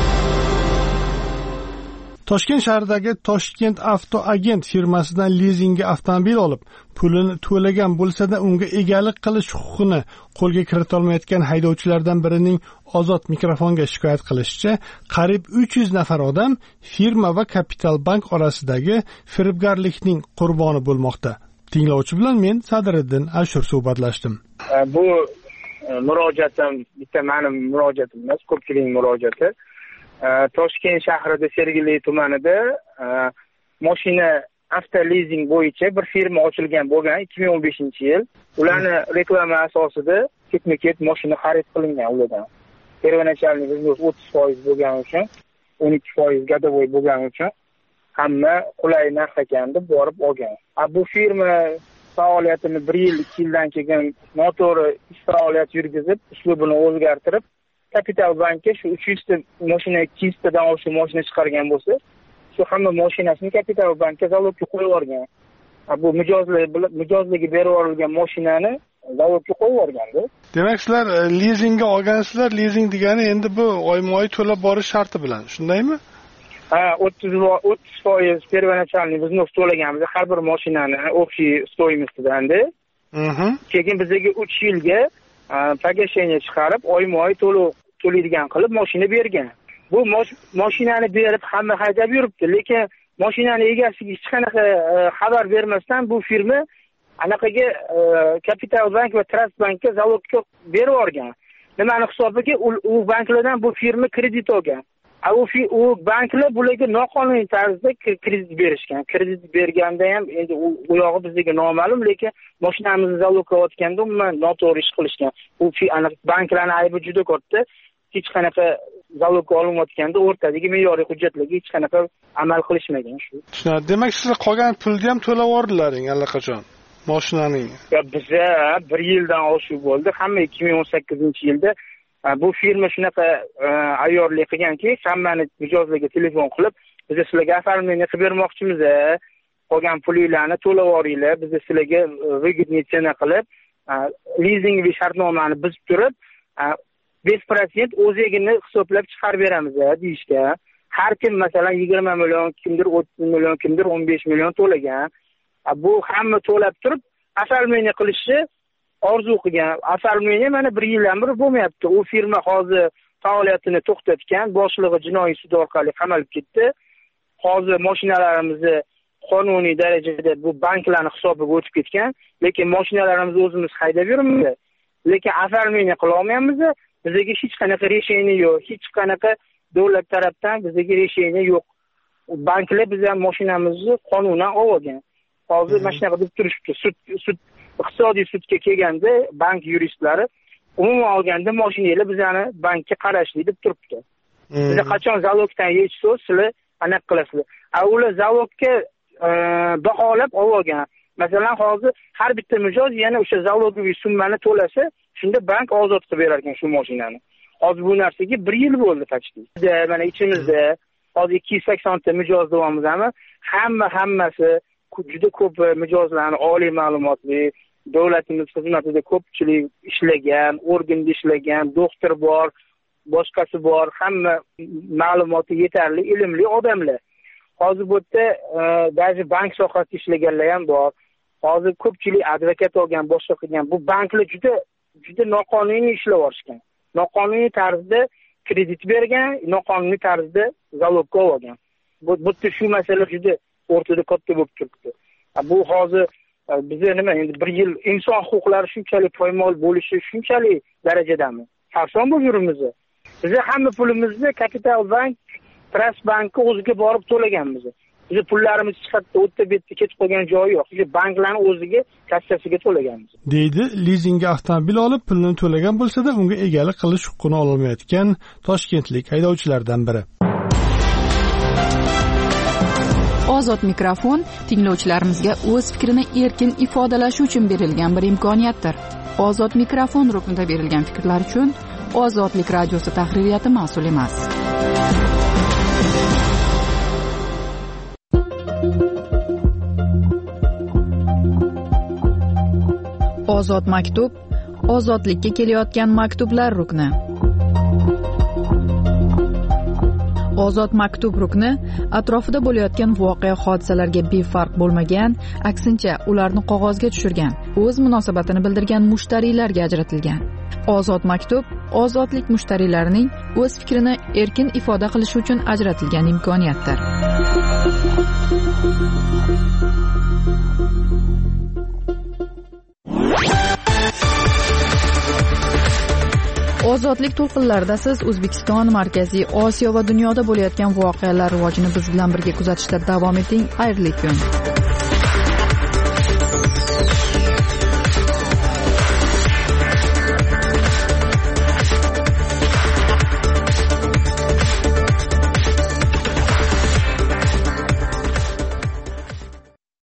Toshkent shahridagi Toshkent Avto Agent firmasidan lizingga avtomobil olib, pulini to'lagan bo'lsa-da unga egalik qilish huquqini qo'lga kirita olmayotgan haydovchilardan birining Ozod mikrofonga shikoyat qilishicha, qariyb uch yuz nafar odam firma va Kapital Bank orasidagi firibgarlikning qurboni bo'lmoqda. Tinglovchi bilan men Sadriddin Ashur suhbatlashdim. Bu murojaatim bitta meni murojaatim emas, ko'pchilik murojaati. Toshkent shahrida Sergeli tumanida mashina avtolizing bo'yicha bir firma ochilgan bo'lgan ikki ming o'n beshinchi yil. Ularni reklama asosida ketma-ket mashina xarid qilingan ulardan. Первоначальный взнос o'ttiz foiz bo'lgani uchun, o'n ikki foiz gadovoy bo'lgani uchun hamma qulay narx ekan deb borib olgan. Bu firma faoliyatini bir yil, ikki yildan keyin noto'g'ri ish faoliyat yurgizib, uslubini o'zgartirib, Kapital Bankka shu uch yuz ta mashina, ikki yuz tadan oshiq mashina chiqargan bo'lsa, shu hamma mashinasini Kapital Bankka zavodga qo'yib yuborgan. Bu mijozlik mijozligi berib yuborilgan mashinani zavodga qo'yib yuborganda. Demak, sizlar lizingga olgansizlar, lizing degani endi bu oyma-oy to'lab borish sharti bilan, shundaymi? Ha, o'ttiz foiz первоначальный взнос to'laganmiz har bir mashinani общий стоимостidanda. Mhm. Keyin bizga uch yilga pogashение chiqarib, oyma-oy to'lov to'laydigan qilib mashina bergan. Bu mashinani berib hamma haydab yuribdi, lekin mashinani egasiga hech qanaqa xabar bermasdan bu firma anaqaga Kapital Bank va Trust Bankka zavodga berib yuborgan. Nimani hisobiga u banklardan bu firma kredit olgan. U u banklar bularga noqonuniy tarzda kredit berishgan. Kredit berganda ham endi u yog'i bizga noma'lum, lekin mashinamizni zavodga otganda umuman noto'g'ri ish qilishgan. Bu banklarning aybi juda katta. Hech qanaqa zavodga olinayotganda o'rtadagi me'yoriy hujjatlarga hech qanaqa amal qilishmagan shu. Tushunarli. Demak, sizlar qolgan pulni ham to'lab yubordilaring allaqachon. Mashinaning. Ya biza bir yildan oshiq bo'ldi. Hamma ikki ming o'n sakkizinchi yilda bu firma shunaqa ayyorlik qilganki, hammani mijozlarga telefon qilib, biz sizlarga оформление qilib bermoqchimiz, qolgan pulinglarni to'lab yuboringlar, biz sizlarga выгодный cena qilib, lizing va shartnomani buzib turib, besh foiz o'zigini hisoblab chiqarib beramiz deyishga. Har kim masalan yigirma million, kimdir o'ttiz million, kimdir o'n besh million to'lagan. Bu hamma to'lab turib, оформление qilishni orzu qilgan. Оформление mana bir yildan beri bo'lmayapti. U firma hozir faoliyatini to'xtatgan, boshlig'i jinoiy sud orqali qamalib ketdi. Hozir mashinalarimizni qonuniy darajada bu banklarning hisobiga o'tib ketgan, lekin mashinalarimizni o'zimiz haydab yuribmiz. Lekin оформление qila olmayapmiz. Bizga hech qanaqa решение yo'q, hech qanaqa davlat tarafdan bizga решение yo'q. Banklar bizning mashinamizni qonunan olgan. Hozir mana shunaqa deb turishibdi. Sud sud iqtisodiy sudga kelganda bank yuristlari umuman olganda mashinalar bizani bankka qarashli deb turibdi. Biz qachon zavoddan yechsa, sizlar anaqa qilasizlar. A ular zavodga baholab olgan. Masalan, hozir har bitta mijoz yana o'sha zavodga summani to'lasa, shunda bank ozod qilib berar ekan shu mashinani. Hozir bu narsaga bir yil bo'ldi faqat. Mana ichimizda hozir ikki yuz sakson ta mijoz davomidami, hamma hammasi juda ko'p mijozlarni oliy ma'lumotli, davlatimiz xizmatida ko'pchilik ishlagan, organda ishlagan, doktor bor, boshqasi bor, hamma ma'lumoti yetarli, ilmli odamlar. Hozir bu yerda ba'zi bank sohasida ishlaganlar ham bor. Hozir ko'pchilik advokat olgan, boshqa qilgan. Bu banklar juda juda noqonuniy ishlab borishgan. Noqonuniy tarzda kredit bergan, noqonuniy tarzda zavodga olgan. Bu bu shu masala juda o'rtada katta bo'lib turibdi. Bu hozir bizga nima endi bir yil inson huquqlari shunchalik poymol bo'lishi shunchalik darajadami? Sarson bo'lib yuribmiz. Biz hamma pulimizni Kapital Bank, Trust Bankka o'ziga borib to'laganmiz. Biz pullarimiz chiqatda o'tda betda ketib qolgan joyi yo'q. Biz banklarning o'ziga kassasiga to'laganmiz. Deydi, lizingga avtomobil olib pulni to'lagan bo'lsa-da, unga egalik qilish huquqini ololmayotgan toshkentlik haydovchilardan biri. Ozod mikrofon tinglovchilarimizga o'z fikrini erkin ifodalashi uchun berilgan bir imkoniyatdir. Ozod mikrofon ruknida berilgan fikrlar uchun Ozodlik radiosi tahririyati mas'ul emas. Ozod maktub ozodlikka kelayotgan maktublar rukni. Ozod maktub rukni atrofida bo'layotgan voqea hodisalarga befarq bo'lmagan, aksincha ularni qog'ozga tushirgan, o'z munosabatini bildirgan mushtariylarga ajratilgan. Ozod maktub ozodlik mushtariylarining o'z fikrini erkin ifoda qilishi uchun ajratilgan imkoniyatdir. Ozodlik to'lqinlarida siz O'zbekiston, Markaziy Osiyo va dunyoda bo'layotgan voqealar rivojini biz bilan birga kuzatishda davom eting. Xayrli kun.